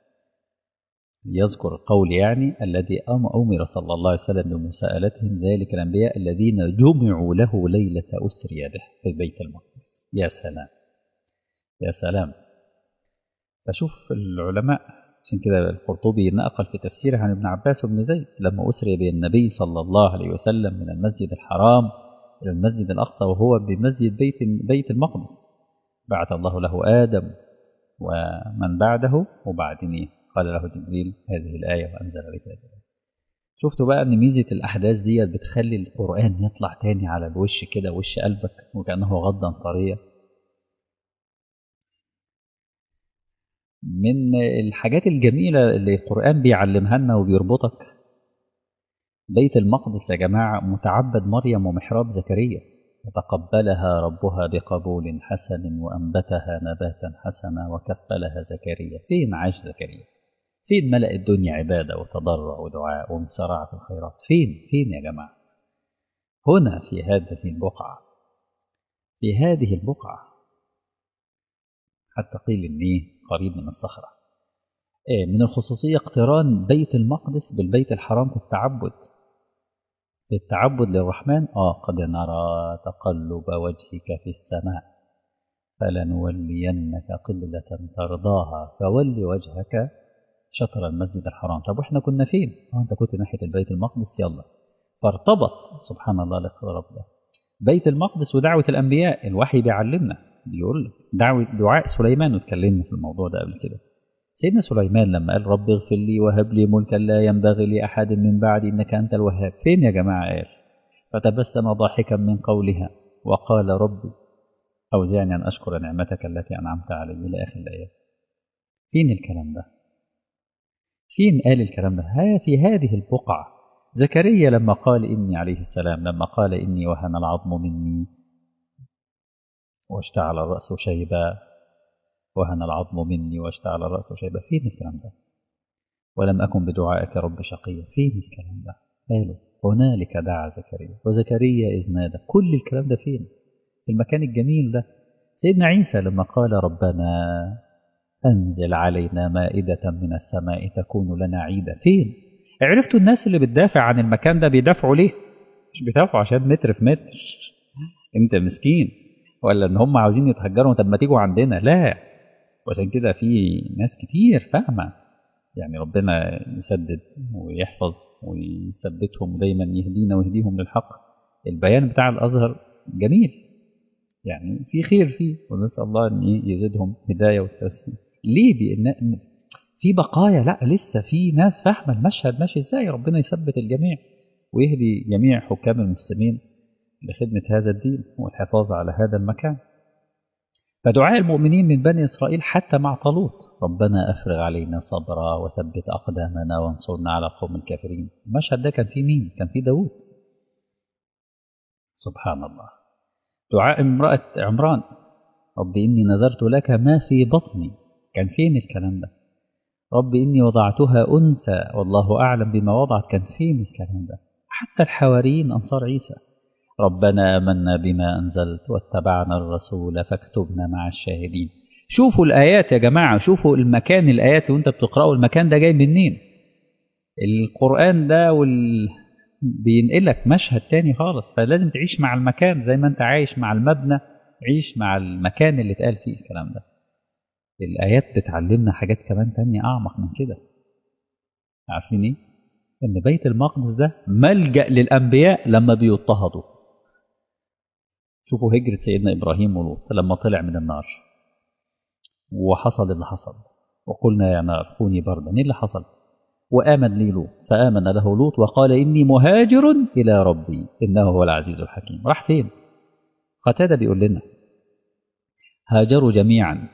يذكر القول يعني الذي أمر صلى الله عليه وسلم بمساءلتهم ذلك الأنبياء الذين جمعوا له ليلة أسري به في بيت المقدس. يا سلام يا سلام. فشوف العلماء، عشان كده القرطبي نقل في تفسيره عن ابن عباس وابن زيد لما أسري بالنبي صلى الله عليه وسلم من المسجد الحرام إلى المسجد الأقصى وهو بمسجد بيت بيت المقدس، بعث الله له آدم ومن بعده وبعدين قال له جبريل هذه الآية وأنزل عليك هذه الآية. شفتوا بقى ان ميزة الأحداث دي بتخلي القرآن يطلع تاني على الوش كده، وش قلبك وكأنه غضا طرية. من الحاجات الجميلة اللي القرآن بيعلمها لنا وبيربطك بيت المقدس يا جماعة متعبد مريم ومحراب زكريا، وتقبلها ربها بقبول حسن وأنبتها نباتا حسنا وكفلها زكريا. فين عاش زكريا؟ فين ملأ الدنيا عبادة وتضرع ودعاء ومسارعة في الخيرات؟ فين فين يا جماعة؟ هنا في هذه البقعة، في هذه البقعة. حتى قيل إنه قريب من الصخرة. من الخصوصية اقتران بيت المقدس بالبيت الحرام في التعبد، في التعبد للرحمن. آه قد نرى تقلب وجهك في السماء فلنولينك قبلة ترضاها فول وجهك شطر المسجد الحرام. طب واحنا كنا فين؟ اه انت كنت ناحية البيت المقدس، يلا. فارتبط سبحان الله الاقتراب ده بيت المقدس ودعوة الأنبياء. الوحي بيعلمنا بيقول دعوة دعاء سليمان، واتكلمنا في الموضوع ده قبل كده. سيدنا سليمان لما قال رب اغفر لي وهب لي ملكا لا ينبغي لأحد من بعدي إنك أنت الوهاب، فين يا جماعة قال؟ فتبسم ضاحكا من قولها وقال ربي أوزعني أن أشكر نعمتك التي أنعمت علي إلى آخر الآيات. فين الكلام ده؟ فين قال الكلام ده؟ ها في هذه البقعة زكريا لما قال إني عليه السلام لما قال إني وهن العظم مني واشتعل الرأس شيبا، وهن العظم مني واشتعل الرأس شيبا، فين الكلام ده؟ ولم أكن بدعائك رب شقيا، فين الكلام ده؟ قالوا هنالك دعا زكريا وزكريا إذ نادى، كل الكلام ده فين؟ في المكان الجميل ده. سيدنا عيسى لما قال ربنا أنزل علينا مائدة من السماء تكون لنا عيدا، فين؟ عرفتوا الناس اللي بتدافع عن المكان ده بيدافعوا ليه؟ مش بيدافعوا عشان متر في متر انت مسكين، ولا ان هم عاوزين يتهجروا طب ما تيجوا عندنا، لا. وعشان كده في ناس كتير فاهمة، يعني ربنا يسدد ويحفظ ويثبتهم ودايما يهدينا ويهديهم للحق. البيان بتاع الأزهر جميل، يعني في خير فيه، ونسأل الله أن يزيدهم هداية والتسليم. ليه؟ بأن في بقايا، لا لسه في ناس فاهمة المشهد ماشي ازاي. ربنا يثبت الجميع ويهدي جميع حكام المسلمين لخدمة هذا الدين والحفاظ على هذا المكان. فدعاء المؤمنين من بني إسرائيل حتى مع طالوت، ربنا أفرغ علينا صبرا وثبت أقدامنا وانصرنا على القوم الكافرين. المشهد ده كان فيه مين؟ كان فيه داود. سبحان الله. دعاء امرأة عمران، رب إني نذرت لك ما في بطني، كان فين الكلام ده؟ رب إني وضعتها أنثى والله أعلم بما وضعت، كان فين الكلام ده؟ حتى الحواريين أنصار عيسى، ربنا آمنا بما أنزلت واتبعنا الرسول فاكتبنا مع الشاهدين. شوفوا الآيات يا جماعة، شوفوا المكان، الآيات وانت بتقرأوا المكان ده جاي منين. القرآن ده وال... بينقلك مشهد تاني خالص، فلازم تعيش مع المكان زي ما انت عايش مع المبنى، عيش مع المكان اللي اتقال فيه الكلام ده. الآيات بتعلمنا حاجات كمان تانية أعمق من كده. عارفين ايه؟ ان بيت المقدس ده ملجأ للأنبياء لما بيضطهدوا. شوفوا هجرة سيدنا إبراهيم ولوط لما طلع من النار وحصل اللي حصل، وقلنا يا نار كوني بردا، ايه اللي حصل؟ وآمن لي لوط فآمن له لوط وقال إني مهاجر إلى ربي إنه هو العزيز الحكيم. راح فين؟ قتادة بيقول لنا هاجروا جميعا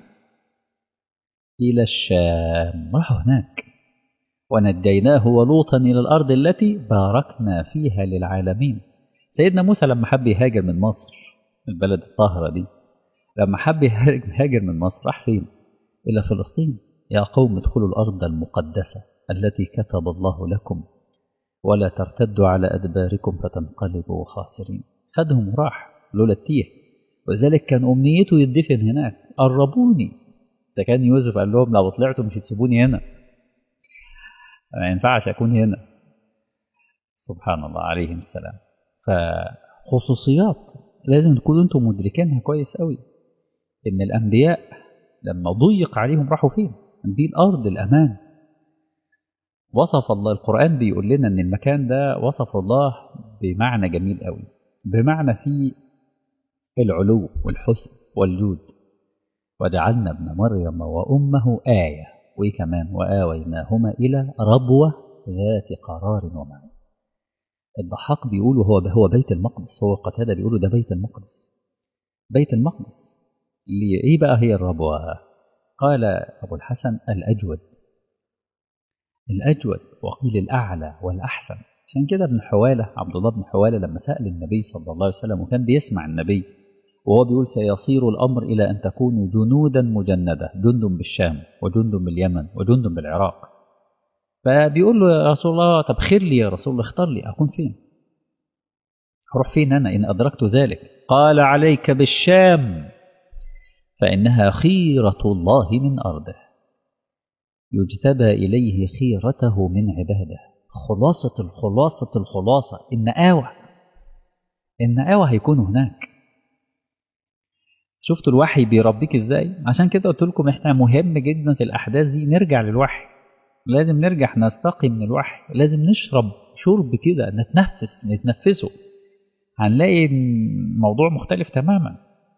إلى الشام، راحوا هناك ونجيناه ولوطا إلى الأرض التي باركنا فيها للعالمين. سيدنا موسى لما حب يهاجر من مصر، البلد الطاهرة دي، لما حب يهاجر من مصر راح فين؟ إلى فلسطين. يا قوم ادخلوا الأرض المقدسة التي كتب الله لكم ولا ترتدوا على أدباركم فتنقلبوا خاسرين. خدهم وراح لولا التيه، وذلك كان أمنيته يدفن هناك. قربوني، ده كان يوسف قال لهم لو طلعتوا مش هتسيبوني هنا، ما ينفعش أكون هنا. سبحان الله عليهم السلام. فخصوصيات لازم تكونوا انتم مدركينها كويس قوي، ان الانبياء لما ضيق عليهم راحوا فين؟ دي الارض الامان. وصف الله، القرآن بيقول لنا ان المكان ده وصف الله بمعنى جميل قوي، بمعنى فيه العلو والحسن والجود. وجعلنا ابن مريم وامه آية، وكمان وآويناهما الى ربوة ذات قرار ومعين. الضحاك بيقولوا هو هو بيت المقدس، هو قتادة بيقولوا ده بيت المقدس. بيت المقدس اللي ايه بقى هي الربوة؟ قال ابو الحسن الاجود، الاجود وقيل الاعلى والاحسن. عشان كده ابن حواله، عبد الله بن حواله، لما سأل النبي صلى الله عليه وسلم وكان بيسمع النبي وهو بيقول سيصير الامر الى ان تكونوا جنودا مجنده، جند بالشام وجند باليمن وجند بالعراق. فبيقول له يا رسول الله طب خير لي يا رسول الله، اختار لي اكون فين؟ هروح فين انا ان ادركت ذلك؟ قال عليك بالشام فانها خيرة الله من ارضه، يجتبى اليه خيرته من عباده. خلاصة الخلاصة الخلاصة ان آوى، ان آوى هيكون هناك. شفتوا الوحي بيربيك ازاي؟ عشان كده قلت لكم احنا مهم جدا في الاحداث دي نرجع للوحي، لازم نرجع نستقي من الوحي، لازم نشرب شرب كده نتنفس نتنفسه، هنلاقي الموضوع مختلف تماما.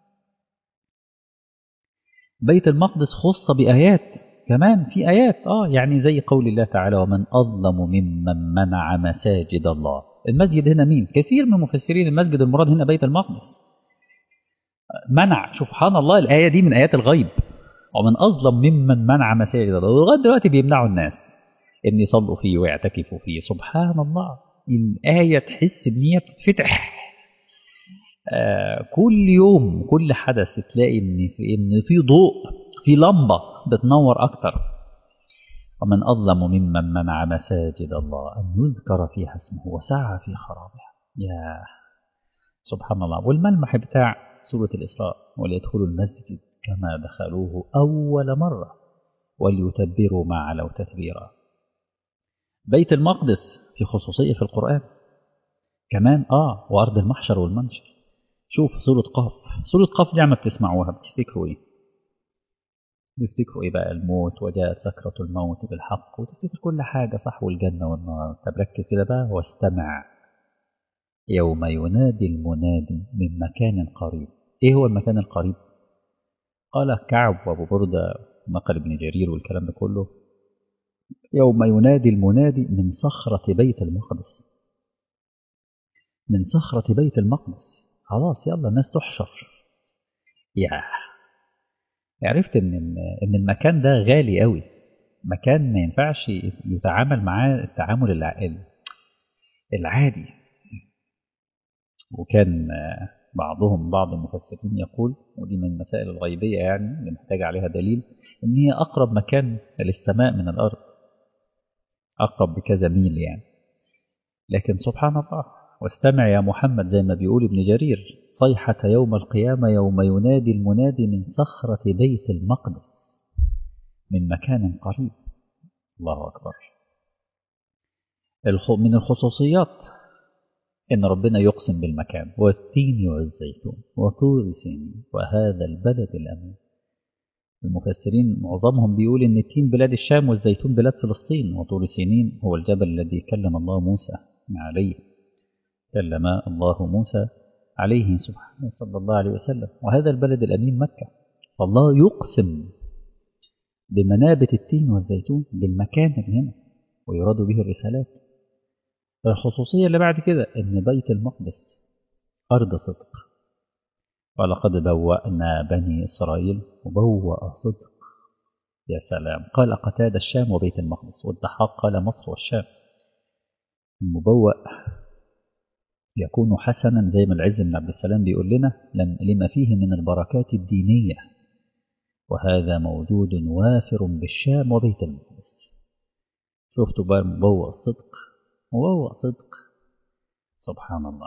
بيت المقدس خص بآيات كمان، في آيات اه يعني زي قول الله تعالى ومن أظلم ممن منع مساجد الله. المسجد هنا مين؟ كثير من المفسرين المسجد المراد هنا بيت المقدس. منع، سبحان الله، الآية دي من آيات الغيب. ومن أظلم ممن منع مساجد الله، لغاية دلوقتي بيمنعوا الناس ان يصلوا فيه ويعتكفوا فيه. سبحان الله، الآية تحس إن هي بتتفتح. آه كل يوم كل حدث تلاقي إن في إن في ضوء، في لمبة بتنور أكتر. ومن أظلم ممن منع مساجد الله أن يذكر فيها اسمه وسعى في خرابها. يا سبحان الله. والملمح بتاع سورة الإسراء: وليدخلوا المسجد كما دخلوه أول مرة وليتبروا ما علوا تتبيرا. بيت المقدس في خصوصية في القرآن كمان. آه وأرض المحشر والمنشر. شوف سورة قاف، سورة قاف دي عم بتسمعوها بتفتكروا إيه؟ بتفتكروا إيه بقى؟ الموت وجاءت سكرة الموت بالحق، وتفتكر كل حاجة صح، والجنة والنار. طب ركز كده بقى: واستمع يوم ينادي المنادي من مكان قريب. إيه هو المكان القريب؟ قال كعب وأبو بردة نقل ابن جرير والكلام ده كله: يوم ينادي المنادي من صخرة بيت المقدس. من صخرة بيت المقدس. خلاص يلا الناس تحشر. يا عرفت ان ان المكان ده غالي قوي، مكان ما ينفعش يتعامل معاه التعامل العادي. وكان بعضهم بعض المفسرين يقول، ودي من المسائل الغيبية يعني اللي محتاج عليها دليل، ان هي اقرب مكان للسماء من الارض، اقرب بكذا ميل يعني. لكن سبحان الله، واستمع يا محمد زي ما بيقول ابن جرير: صيحة يوم القيامة يوم ينادي المنادي من صخرة بيت المقدس من مكان قريب. الله أكبر. من الخصوصيات إن ربنا يقسم بالمكان: والتين والزيتون وطور سينين وهذا البلد الأمين. المفسرين معظمهم بيقول إن التين بلاد الشام والزيتون بلاد فلسطين، وطور سينين هو الجبل الذي كلم الله موسى عليه، كلم الله موسى عليه سبحانه صلى الله عليه وسلم. وهذا البلد الأمين مكة. فالله يقسم بمنابت التين والزيتون بالمكان اللي هنا، ويراد به الرسالات. الخصوصية اللي بعد كده إن بيت المقدس أرض صدق. ولقد بوأنا بني إسرائيل وبوأ صدق. يا سلام. قال قتادة الشام وبيت المقدس، والضحاك قال مصر والشام. المبوأ يكون حسنا زي ما العز بن عبد السلام بيقول لنا: لما فيه من البركات الدينية، وهذا موجود وافر بالشام وبيت المقدس. شفتوا بقى مبوأ الصدق، مبوأ صدق. سبحان الله.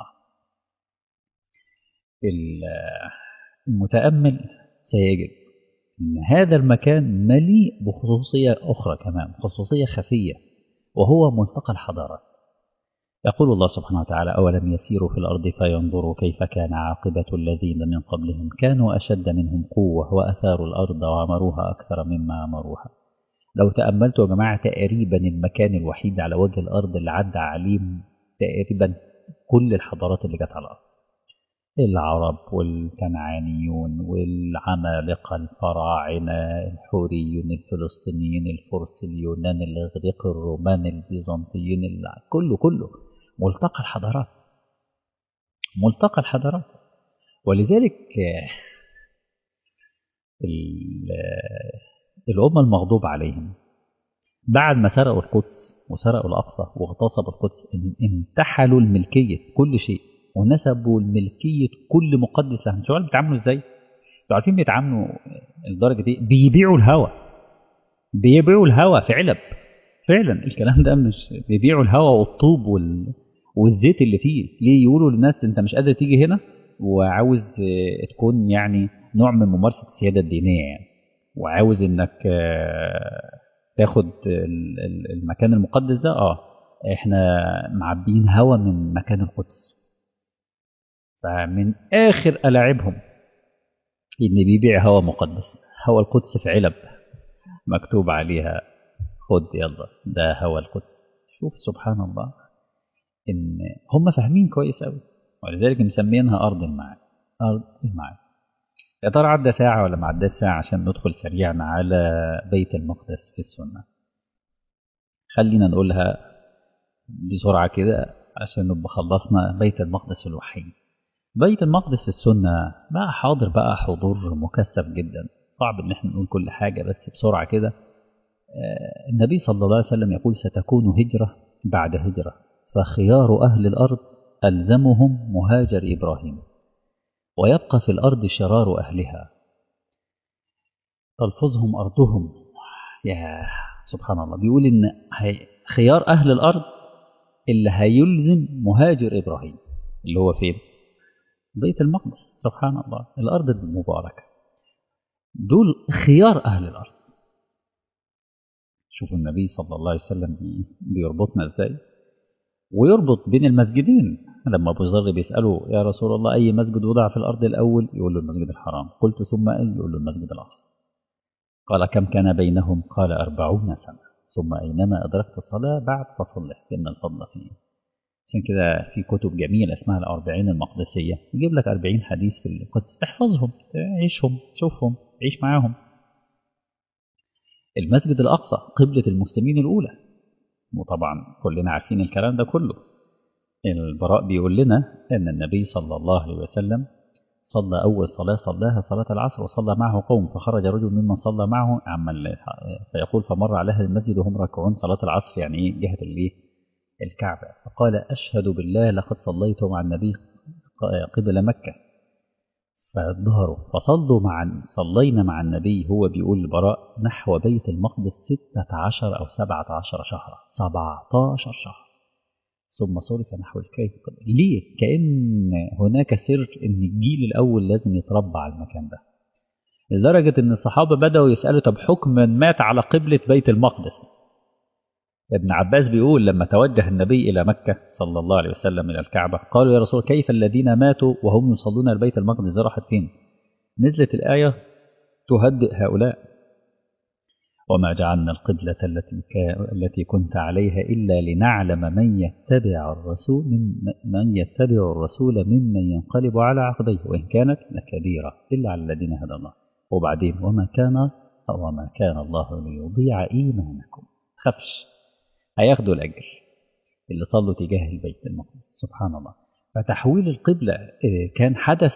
المتأمل سيجد أن هذا المكان مليء بخصوصية أخرى كمان، خصوصية خفية، وهو ملتقى الحضارات. يقول الله سبحانه وتعالى: أولم يسيروا في الأرض فينظروا كيف كان عاقبة الذين من قبلهم كانوا أشد منهم قوة وأثاروا الأرض وعمروها أكثر مما عمروها. لو تأملتوا يا جماعة، تقريبا المكان الوحيد على وجه الأرض اللي عدى عليه تقريبا كل الحضارات اللي جت على الأرض: العرب والكنعانيون والعمالقة الفراعنة الحوريون الفلسطينيين الفرس اليونان الإغريق الرومان البيزنطيين، كله كله ملتقى الحضارات، ملتقى الحضارات. ولذلك الأمة المغضوب عليهم بعد ما سرقوا القدس وسرقوا الأقصى واغتصبوا القدس انتحلوا الملكية كل شيء ونسبوا الملكية كل مقدس لهم. شو بيتعاملوا ازاي؟ انتوا عارفين بيتعاملوا الدرجة دي؟ بيبيعوا الهوى، بيبيعوا الهوى في علب فعلا. الكلام ده مش بيبيعوا الهوى والطوب وال... والزيت اللي فيه. ليه؟ يقولوا للناس انت مش قادر تيجي هنا وعاوز تكون يعني نوع من ممارسة السيادة الدينية يعني، وعاوز انك تاخد المكان المقدس ده. اه احنا معبين هوى من مكان القدس. فمن آخر ألاعبهم إن بيبيع هوى مقدس، هوى القدس في علب مكتوب عليها خد يلا ده هوى القدس. شوف سبحان الله، إن هم فاهمين كويس أوي، ولذلك مسمينها أرض المعاد. أرض المعاد. يا ترى عدى ساعة ولا ما عداش ساعة عشان ندخل سريعا على بيت المقدس في السنة؟ خلينا نقولها بسرعة كده عشان نبقى خلصنا بيت المقدس الوحيد. بيت المقدس في السنة بقى حاضر بقى حضور مكثف جدا، صعب ان احنا نقول كل حاجة بس بسرعة كده. النبي صلى الله عليه وسلم يقول: ستكون هجرة بعد هجرة، فخيار أهل الأرض ألزمهم مهاجر إبراهيم، ويبقى في الأرض شرار أهلها تلفظهم أرضهم. يا سبحان الله، بيقول إن خيار أهل الأرض اللي هيلزم مهاجر إبراهيم اللي هو فين؟ بيت المقدس. سبحان الله، الأرض المباركة، دول خيار أهل الأرض. شوفوا النبي صلى الله عليه وسلم بيربطنا إزاي، ويربط بين المسجدين. لما أبو ذر بيسأله يا رسول الله أي مسجد وضع في الأرض الأول؟ يقول له المسجد الحرام. قلت ثم أي؟ يقول له المسجد الأقصى. قال كم كان بينهم؟ قال أربعون سنة. ثم أينما أدركت الصلاة بعد فصلح فإن الفضل فيه. عشان كده في كتب جميلة اسمها الأربعين المقدسية، يجيب لك أربعين حديث في القدس تحفظهم، تعيشهم، تشوفهم، تعيش معاهم. المسجد الأقصى قبلة المسلمين الأولى، وطبعا كلنا عارفين الكلام ده كله. البراء بيقول لنا أن النبي صلى الله عليه وسلم صلى أول صلاة صلاها صلاة العصر، وصلى معه قوم، فخرج رجل ممن صلى معه عمل فيقول فمر على أهل المسجد وهم راكعون صلاة العصر، يعني إيه؟ جهة الإيه؟ الكعبة. فقال أشهد بالله لقد صليت مع النبي قبل مكة. فظهروا فصلوا مع صلينا مع النبي، هو بيقول البراء نحو بيت المقدس ستة عشر أو سبعة عشر شهرا، سبعة عشر شهر، ثم صرف نحو الكيف. ليه؟ كأن هناك سر إن الجيل الأول لازم يتربى على المكان ده، لدرجة إن الصحابة بدأوا يسألوا طب حكم من مات على قبلة بيت المقدس. ابن عباس بيقول لما توجه النبي إلى مكة صلى الله عليه وسلم إلى الكعبة قالوا يا رسول كيف الذين ماتوا وهم يصلون البيت المقدس راحت فين؟ نزلت الآية تهدئ هؤلاء، وما جعلنا القبلة التي التي كنت عليها إلا لنعلم من يتبع الرسول من يتبع الرسول ممن ينقلب على عقبيه وإن كانت لكبيرة إلا على الذين هدى الله. وبعدين وما كان وما كان الله ليضيع إيمانكم، خفش هياخدوا الأجر اللي صلوا تجاه البيت المقدس. سبحان الله. فتحويل القبلة كان حدث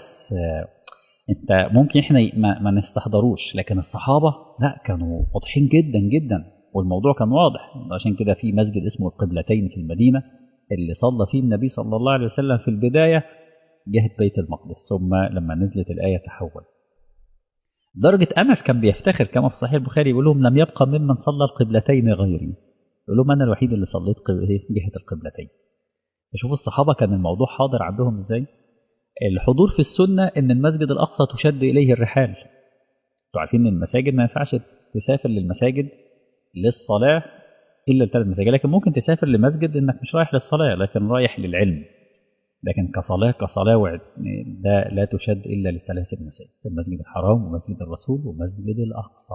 انت ممكن احنا ما, ما نستحضروش، لكن الصحابة لا كانوا واضحين جدا جدا، والموضوع كان واضح. عشان كده في مسجد اسمه القبلتين في المدينة اللي صلى فيه النبي صلى الله عليه وسلم في البداية جهة بيت المقدس، ثم لما نزلت الآية تحول. درجة أنس كان بيفتخر كما في صحيح البخاري يقول لهم لم يبقى ممن صلى القبلتين غيري، يقول لهم أنا الوحيد اللي صليت جهة القبلتين. شوفوا الصحابة كان الموضوع حاضر عندهم ازاي. الحضور في السنة ان المسجد الأقصى تشد إليه الرحال. انتوا عارفين ان المساجد ما ينفعش تسافر للمساجد للصلاة إلا لثلاث مساجد، لكن ممكن تسافر لمسجد انك مش رايح للصلاة لكن رايح للعلم، لكن كصلاة كصلاة ده لا تشد إلا لثلاث مساجد: المسجد الحرام ومسجد الرسول ومسجد الأقصى.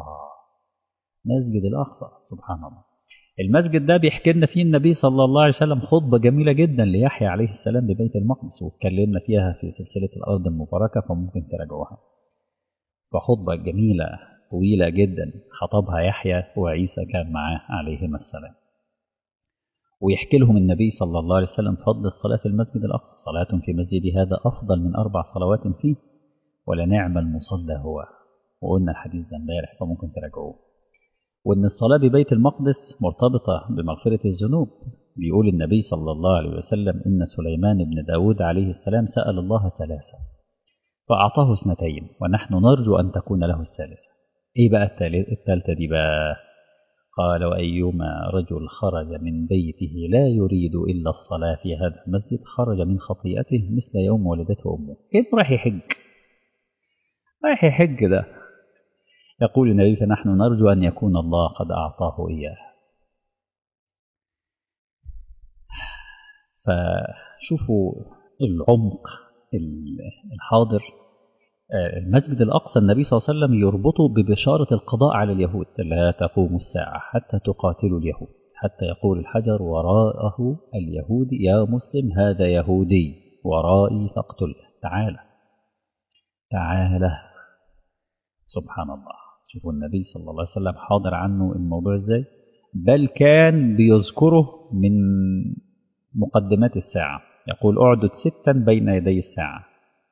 مسجد الأقصى سبحان الله. المسجد ده بيحكي لنا فيه النبي صلى الله عليه وسلم خطبة جميلة جدا ليحيى عليه السلام ببيت المقدس، واتكلمنا فيها في سلسلة الأرض المباركة فممكن تراجعوها. فخطبة جميلة طويلة جدا خطبها يحيى وعيسى كان معاه عليهما السلام، ويحكي لهم النبي صلى الله عليه وسلم فضل الصلاة في المسجد الأقصى: صلاة في مسجد هذا أفضل من أربع صلوات فيه ولنعم المصلى هو. وقلنا الحديث ده امبارح فممكن تراجعوه. وإن الصلاة ببيت المقدس مرتبطة بمغفرة الذنوب. بيقول النبي صلى الله عليه وسلم إن سليمان بن داود عليه السلام سأل الله ثلاثة فأعطاه اثنتين ونحن نرجو أن تكون له الثالثة. إيه بقى الثالثة دي بقى؟ قال وأيما رجل خرج من بيته لا يريد إلا الصلاة في هذا المسجد خرج من خطيئته مثل يوم ولدته أمه. كيف راح يحج؟ راح يحج ده. يقول النبي فنحن نرجو أن يكون الله قد أعطاه إياه. فشوفوا العمق الحاضر. المسجد الأقصى النبي صلى الله عليه وسلم يربطه ببشارة القضاء على اليهود: لا تقوم الساعة حتى تقاتلوا اليهود، حتى يقول الحجر وراءه اليهودي يا مسلم هذا يهودي ورائي فاقتله. تعالى تعالى. سبحان الله. شوفوا النبي صلى الله عليه وسلم حاضر عنه الموضوع ازاي، بل كان بيذكره من مقدمات الساعة. يقول اعدد ستا بين يدي الساعة،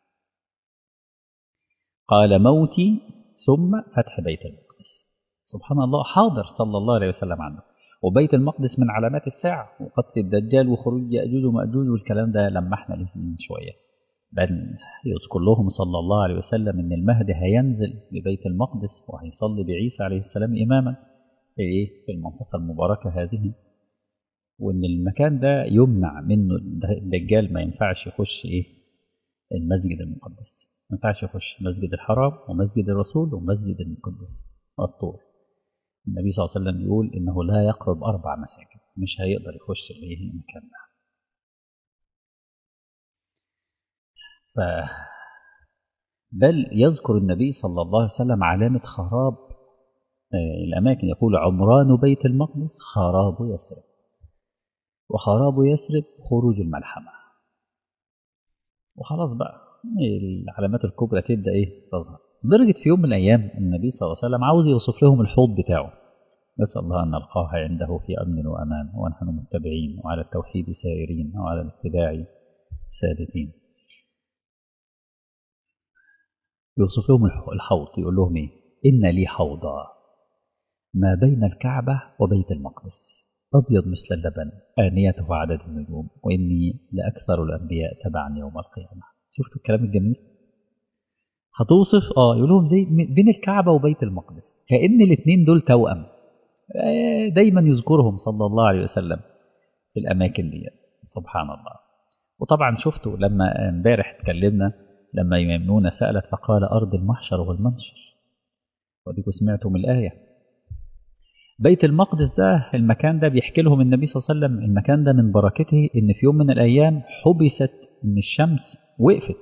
قال موتي ثم فتح بيت المقدس. سبحان الله، حاضر صلى الله عليه وسلم عنه. وبيت المقدس من علامات الساعة وقتل الدجال وخروج يأجوج ومأجوج، والكلام ده لما احنا ليه من شوية. بل يذكر لهم صلى الله عليه وسلم ان المهدي هينزل ببيت المقدس وهيصلي بعيسى عليه السلام إماما في ايه في المنطقة المباركة هذه، وان المكان ده يمنع منه الدجال، ما ينفعش يخش ايه المسجد المقدس، ما ينفعش يخش مسجد الحرام ومسجد الرسول ومسجد المقدس الطور. النبي صلى الله عليه وسلم يقول انه لا يقرب اربع مساجد، مش هيقدر يخش الايه المكان ده. ف بل يذكر النبي صلى الله عليه وسلم علامة خراب الأماكن، يقول عمران بيت المقدس خراب يثرب، وخراب يثرب خروج الملحمة. وخلاص بقى العلامات الكبرى تبدأ إيه تظهر، لدرجة في يوم من الأيام النبي صلى الله عليه وسلم عاوز يوصف لهم الحوض بتاعه، نسأل الله أن نلقاه عنده في أمن وأمان ونحن متبعين وعلى التوحيد سائرين وعلى الاتباع سادتين. يوصف لهم الحوض، يقول لهم إيه؟ إن لي حوضا ما بين الكعبة وبيت المقدس أبيض مثل اللبن آنيته عدد النجوم وإني لأكثر الأنبياء تبعا يوم القيامة. شفتوا الكلام الجميل؟ هتوصف آه يقول لهم زي بين الكعبة وبيت المقدس، كأن الاثنين دول توأم. دايما يذكرهم صلى الله عليه وسلم في الأماكن دي، سبحان الله. وطبعا شفتوا لما امبارح اتكلمنا لما يمنون سألت فقال أرض المحشر والمنشر، وديكوا سمعتم الآية. بيت المقدس ده المكان ده بيحكي لهم النبي صلى الله عليه وسلم المكان ده من بركته إن في يوم من الأيام حبست إن الشمس وقفت.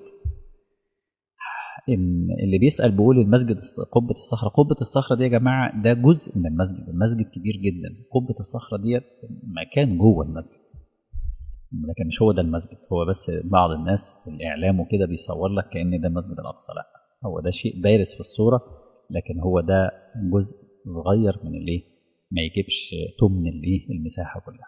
إن اللي بيسأل بيقول المسجد قبة الصخرة، قبة الصخرة دي يا جماعة ده جزء من المسجد، المسجد كبير جدا، قبة الصخرة دي مكان جوه المسجد، لكن مش هو ده المسجد، هو بس بعض الناس في الإعلام وكده بيصور لك كأن ده المسجد الأقصى، لا هو ده شيء بارز في الصورة، لكن هو ده جزء صغير من الايه، ما يجيبش تمن الايه المساحة كلها.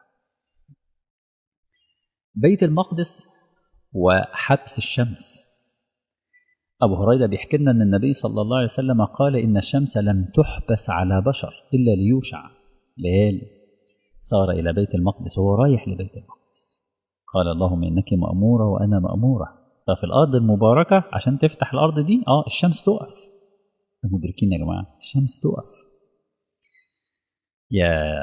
بيت المقدس وحبس الشمس. أبو هريرة بيحكي لنا أن النبي صلى الله عليه وسلم قال إن الشمس لم تحبس على بشر إلا ليوشع ليالي صار إلى بيت المقدس وهو رايح لبيت المقدس، قال اللهم إنك مأمورة وأنا مأمورة، ففي الأرض المباركة عشان تفتح الأرض دي آه الشمس تقف. مدركين يا جماعة الشمس تقف. يا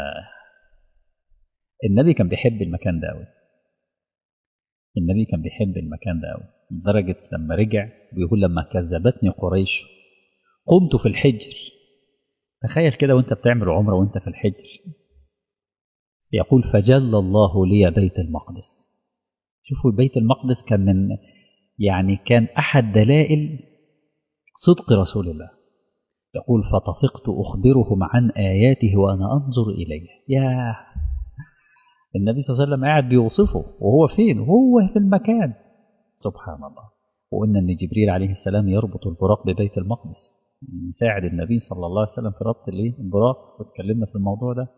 النبي كان بيحب المكان ده أوي، النبي كان بيحب المكان ده أوي لدرجة لما رجع بيقول لما كذبتني قريش قمت في الحجر. تخيل كده وانت بتعمل عمرة وانت في الحجر، يقول فجل الله لي بيت المقدس. شوفوا بيت المقدس كان من يعني كان أحد دلائل صدق رسول الله. يقول فطفقت أخبرهم عن آياته وأنا أنظر إليه. يا النبي صلى الله عليه وسلم قاعد بيوصفه وهو فين؟ هو في المكان، سبحان الله. وقلنا أن جبريل عليه السلام يربط البراق ببيت المقدس، يساعد النبي صلى الله عليه وسلم في ربط البراق، واتكلمنا في الموضوع ده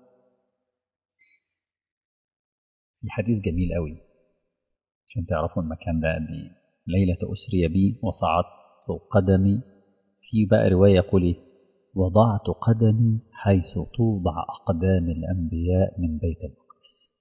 في حديث جميل قوي عشان تعرفوا المكان ده قد ايه. ليلة أسري بي وصعدت قدمي، في بقى رواية يقول ايه وضعت قدمي حيث توضع أقدام الأنبياء من بيت المقدس،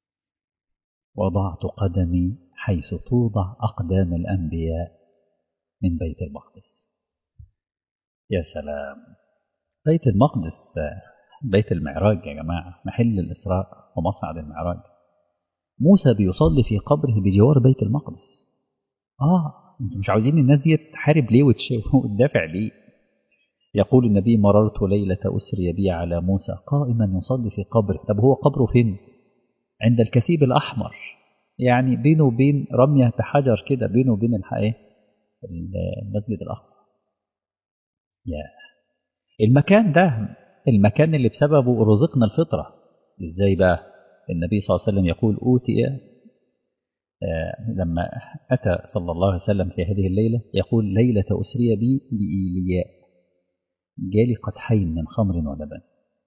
وضعت قدمي حيث توضع أقدام الأنبياء من بيت المقدس. يا سلام. بيت المقدس بيت المعراج يا جماعة، محل الإسراء ومصعد المعراج. موسى بيصلي في قبره بجوار بيت المقدس. آه أنتم مش عاوزين الناس دي تحارب ليه وتدافع ليه؟ يقول النبي مررت ليلة أسري بي على موسى قائما يصلي في قبره. طب هو قبره فين؟ عند الكثيب الأحمر، يعني بينه وبين رمية بحجر كده، بينه وبين الحقيقة المسجد الأقصى. يا المكان ده المكان اللي بسببه رزقنا الفطرة. إزاي بقى؟ النبي صلى الله عليه وسلم يقول أوتي آه لما أتى صلى الله عليه وسلم في هذه الليلة يقول ليلة أسري بي بإيلياء جالي قدحين من خمر ولبن،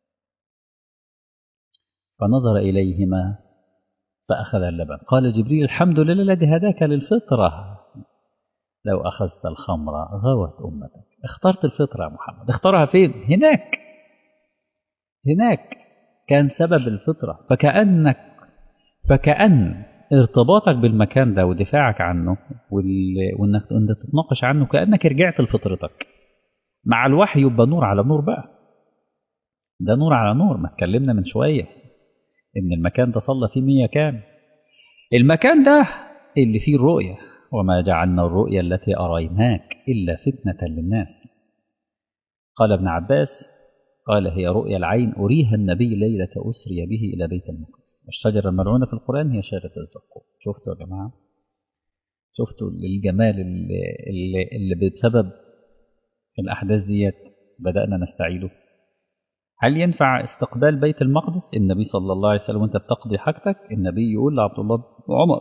فنظر إليهما فأخذ اللبن، قال جبريل الحمد لله الذي هداك للفطرة، لو أخذت الخمر غوت أمتك. اخترت الفطرة يا محمد، اختارها فين؟ هناك هناك كان سبب الفطرة. فكأنك فكأن ارتباطك بالمكان ده ودفاعك عنه وإنك تتناقش عنه كأنك رجعت لفطرتك. مع الوحي يبقى نور على نور بقى، ده نور على نور. ما اتكلمنا من شوية إن المكان ده صلى فيه مية كام. المكان ده اللي فيه الرؤية، وما جعلنا الرؤيا التي أريناك إلا فتنة للناس. قال ابن عباس قال هي رؤيا العين أريها النبي ليلة أسري به إلى بيت المقدس. الشجرة الملعونة في القرآن هي شجرة الزقوم. شفتوا يا جماعة؟ شفتوا الجمال اللي, اللي, اللي بسبب الأحداث ديت بدأنا نستعيده. هل ينفع استقبال بيت المقدس؟ النبي صلى الله عليه وسلم وانت بتقضي حاجتك النبي يقول لعبد الله بن عمر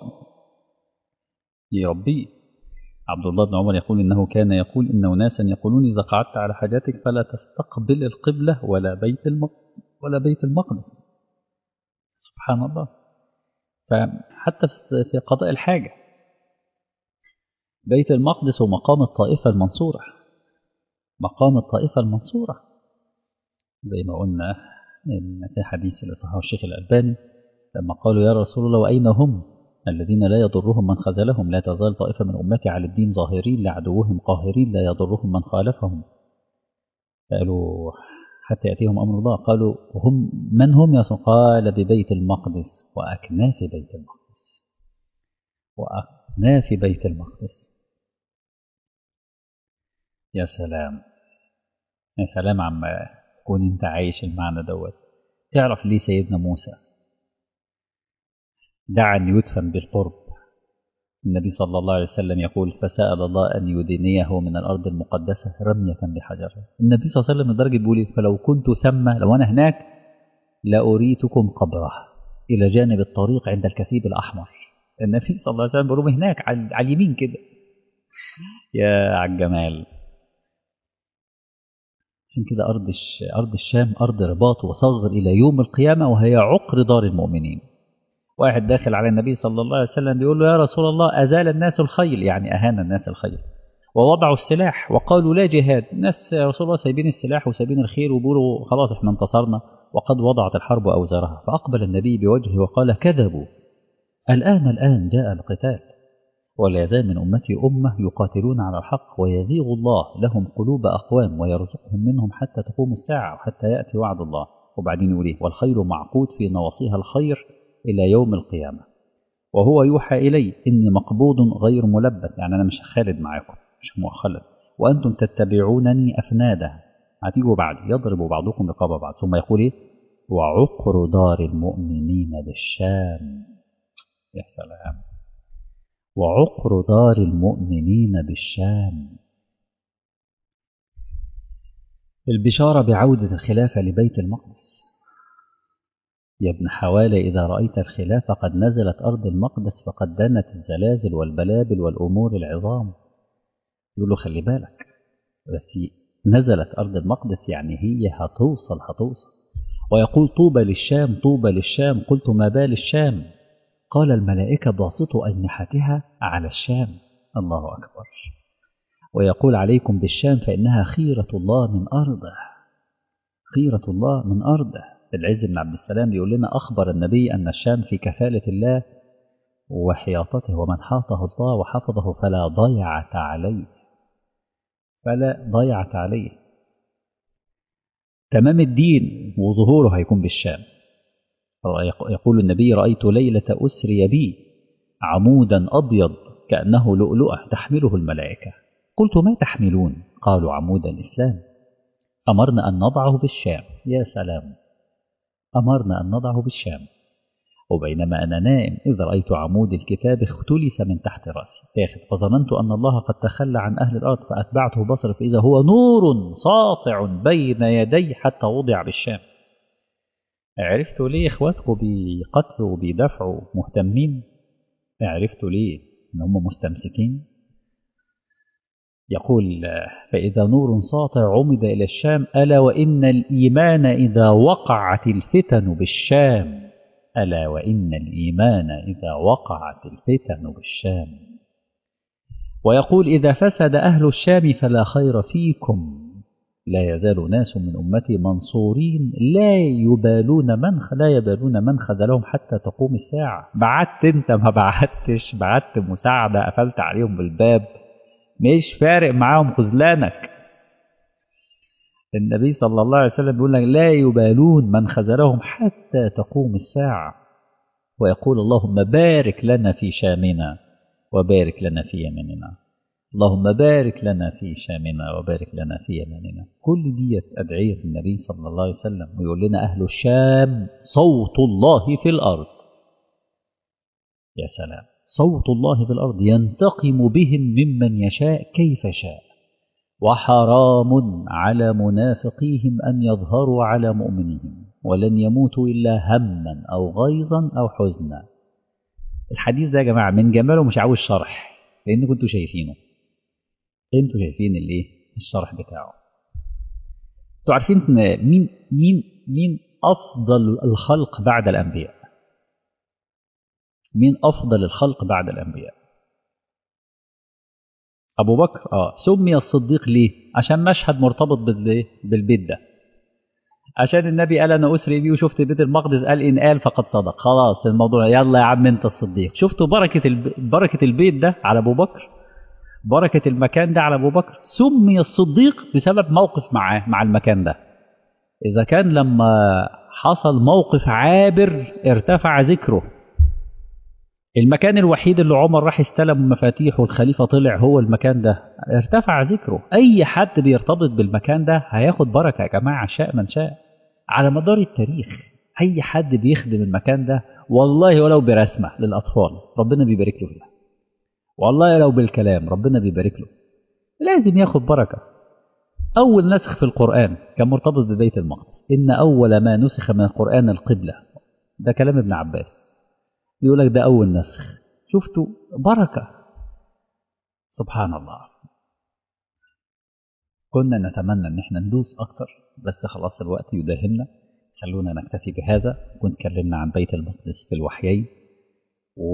يربيه. عبد الله بن عمر يقول إنه كان يقول إن أناسا يقولون إذا قعدت على حاجاتك فلا تستقبل القبلة ولا بيت المقدس ولا بيت المقدس. سبحان الله. فحتى في قضاء الحاجة بيت المقدس ومقام الطائفة المنصورة، مقام الطائفة المنصورة زي ما قلنا في حديث اللي صححه الشيخ الألباني لما قالوا يا رسول الله وأين هم الذين لا يضرهم من خذلهم؟ لا تزال طائفة من أمتي على الدين ظاهرين لعدوهم قاهرين لا يضرهم من خالفهم. قالوا حتى يأتيهم أمر الله. قالوا هم من هم يا رسول؟ قال ببيت المقدس وأكناف بيت المقدس، وأكناف بيت المقدس. يا سلام يا سلام عما تكون انت عايش المعنى دوت. تعرف ليه سيدنا موسى دعا أن يدفن بالقرب؟ النبي صلى الله عليه وسلم يقول فسأل الله أن يدنيه من الأرض المقدسة رمية بحجر. النبي صلى الله عليه وسلم لدرجة بيقول فلو كنت ثم لو أنا هناك لأريتكم قبره إلى جانب الطريق عند الكثيب الأحمر. النبي صلى الله عليه وسلم بيقول هناك على اليمين كده. يا عالجمال. عشان كده أرض أرض الشام أرض رباط وصغر إلى يوم القيامة، وهي عقر دار المؤمنين. واحد داخل على النبي صلى الله عليه وسلم بيقول له يا رسول الله أزال الناس الخيل، يعني أهان الناس الخيل، ووضعوا السلاح وقالوا لا جهاد. الناس يا رسول الله سايبين السلاح وسايبين الخيل وبيقولوا خلاص احنا انتصرنا وقد وضعت الحرب أوزارها. فأقبل النبي بوجهه وقال كذبوا، الآن الآن جاء القتال، ولا يزال من أمتي أمة يقاتلون على الحق ويزيغ الله لهم قلوب أقوام ويرزقهم منهم حتى تقوم الساعة وحتى يأتي وعد الله. وبعدين يقول ايه والخير معقود في نواصيها الخير إلى يوم القيامة، وهو يوحى إلي إني مقبوض غير ملبد، يعني أنا مش خالد معاكم مش مؤخلد، وأنتم تتبعونني أفنادا، هتيجوا بعد يضرب بعضكم رقاب بعض. ثم يقول إيه وعقر دار المؤمنين بالشام. يا سلام. وعقر دار المؤمنين بالشام. البشارة بعودة الخلافة لبيت المقدس. يا ابن حوالي إذا رأيت الخلافة قد نزلت أرض المقدس فقد دنت الزلازل والبلابل والأمور العظام. يقول له خلي بالك بس نزلت أرض المقدس يعني هي هتوصل هتوصل. ويقول طوبى للشام طوبى للشام. قلت ما بال الشام؟ قال الملائكة باسطوا أجنحتها على الشام. الله أكبر. ويقول عليكم بالشام فإنها خيرة الله من أرضه، خيرة الله من أرضه. العز بن عبد السلام بيقول لنا أخبر النبي أن الشام في كفالة الله وحياطته، ومن حاطه الله وحفظه فلا ضيعة عليه، فلا ضيعة عليه. تمام الدين وظهوره هيكون بالشام. يقول النبي رأيت ليلة أسري بي عمودا أبيض كأنه لؤلؤة تحمله الملائكة. قلت ما تحملون؟ قالوا عمود الإسلام. أمرنا أن نضعه بالشام. يا سلام. أمرنا أن نضعه بالشام. وبينما أنا نائم إذ رأيت عمود الكتاب اختلس من تحت رأسي تاخد، فظننت أن الله قد تخلى عن أهل الأرض فأتبعته بصري فإذا هو نور ساطع بين يدي حتى وضع بالشام. عرفتوا ليه إخواتكم بيقتلوا وبيدافعوا مهتمين؟ عرفتوا ليه إن هم مستمسكين؟ يقول فإذا نور ساطع عمد إلى الشام ألا وإن الإيمان إذا وقعت الفتن بالشام، ألا وإن الإيمان إذا وقعت الفتن بالشام. ويقول إذا فسد أهل الشام فلا خير فيكم، لا يزال ناس من أمتي منصورين لا يبالون من لا يبالون من خذلهم حتى تقوم الساعة. بعت أنت ما بعتش، بعت مساعدة قفلت عليهم بالباب، مش فارق معاهم خذلانك. النبي صلى الله عليه وسلم بيقول لك لا يبالون من خذلهم حتى تقوم الساعة، ويقول اللهم بارك لنا في شامنا وبارك لنا في يمننا، اللهم بارك لنا في شامنا وبارك لنا في يمننا. كل ديت أدعية النبي صلى الله عليه وسلم، ويقول لنا أهل الشام صوت الله في الأرض. يا سلام، صوت الله في الأرض ينتقم بهم ممن يشاء كيف شاء، وحرام على منافقيهم أن يظهروا على مؤمنين، ولن يموتوا إلا هما أو غيظا أو حزنا. الحديث ده يا جماعة من جماله مش عاوز شرح، لأن كنتوا شايفينه، انتوا شايفين الايه الشرح بتاعه. انتوا عارفين مين مين مين افضل الخلق بعد الانبياء؟ مين افضل الخلق بعد الانبياء؟ ابو بكر. اه سمي الصديق ليه؟ عشان مشهد مرتبط بالايه بالبيت ده، عشان النبي قال انا اسري بيه وشفت بيت المقدس، قال ان قال فقد صدق، خلاص الموضوع يلا يا عم انت الصديق. شفتوا بركه الب... بركه البيت ده على ابو بكر، بركة المكان ده على أبو بكر. سمي الصديق بسبب موقف معاه مع المكان ده. إذا كان لما حصل موقف عابر ارتفع ذكره، المكان الوحيد اللي عمر راح استلم المفاتيح والخليفة طلع هو المكان ده، ارتفع ذكره. أي حد بيرتبط بالمكان ده هياخد بركة يا جماعة، شاء من شاء. على مدار التاريخ أي حد بيخدم المكان ده والله ولو برسمة للأطفال ربنا بيبارك له فيها، والله لو بالكلام ربنا بيبارك له، لازم ياخد بركة. أول نسخ في القرآن كان مرتبط ببيت المقدس، إن أول ما نسخ من القرآن القبلة، ده كلام ابن عباس، يقول لك ده أول نسخ. شفتوا بركة، سبحان الله. كنا نتمنى إن احنا ندوس أكتر، بس خلاص الوقت يداهمنا، خلونا نكتفي بهذا. كنت اتكلمنا عن بيت المقدس في الوحيين، و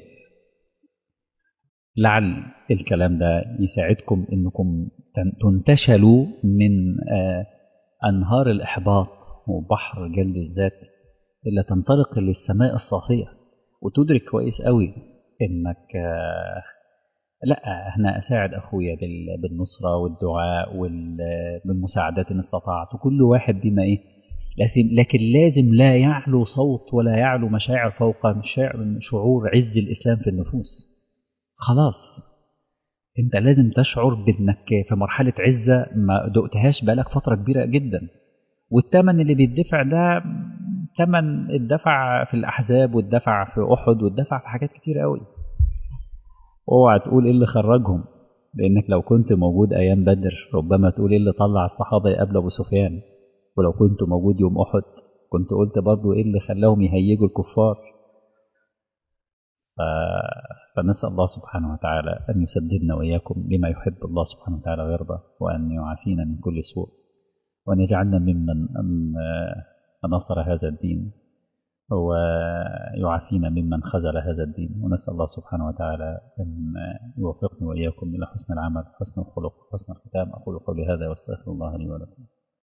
لعل الكلام ده يساعدكم انكم تنتشلوا من انهار الاحباط وبحر جلد الذات، الا تنطلق للسماء الصافيه وتدرك كويس قوي انك لا، انا اساعد اخويا بالنصره والدعاء والمساعدات ان استطعت، وكل واحد بما ايه لازم، لكن لازم لا يعلو صوت ولا يعلو مشاعر فوق شعور عز الاسلام في النفوس. خلاص انت لازم تشعر بانك في مرحلة عزة ما دقتهاش بقالك فترة كبيرة جدا، والثمن اللي بيدفع ده ثمن الدفع في الأحزاب والدفع في أحد والدفع في حاجات كتير قوي. اوعى تقول ايه اللي خرجهم، لأنك لو كنت موجود أيام بدر ربما تقول ايه اللي طلع الصحابة يقابلوا أبو سفيان، ولو كنت موجود يوم أحد كنت قلت برضو ايه اللي خلاهم يهيجوا الكفار. ف... فنسأل الله سبحانه وتعالى أن يسددنا وإياكم لما يحب الله سبحانه وتعالى ويرضى، وأن يعافينا من كل سوء، وأن يجعلنا ممن نصر هذا الدين، ويعافينا ممن خذل هذا الدين. ونسأل الله سبحانه وتعالى أن يوفقني وإياكم إلى حسن العمل، حسن الخلق، حسن الختام. أقول قولي هذا واستغفر الله لي ولكم.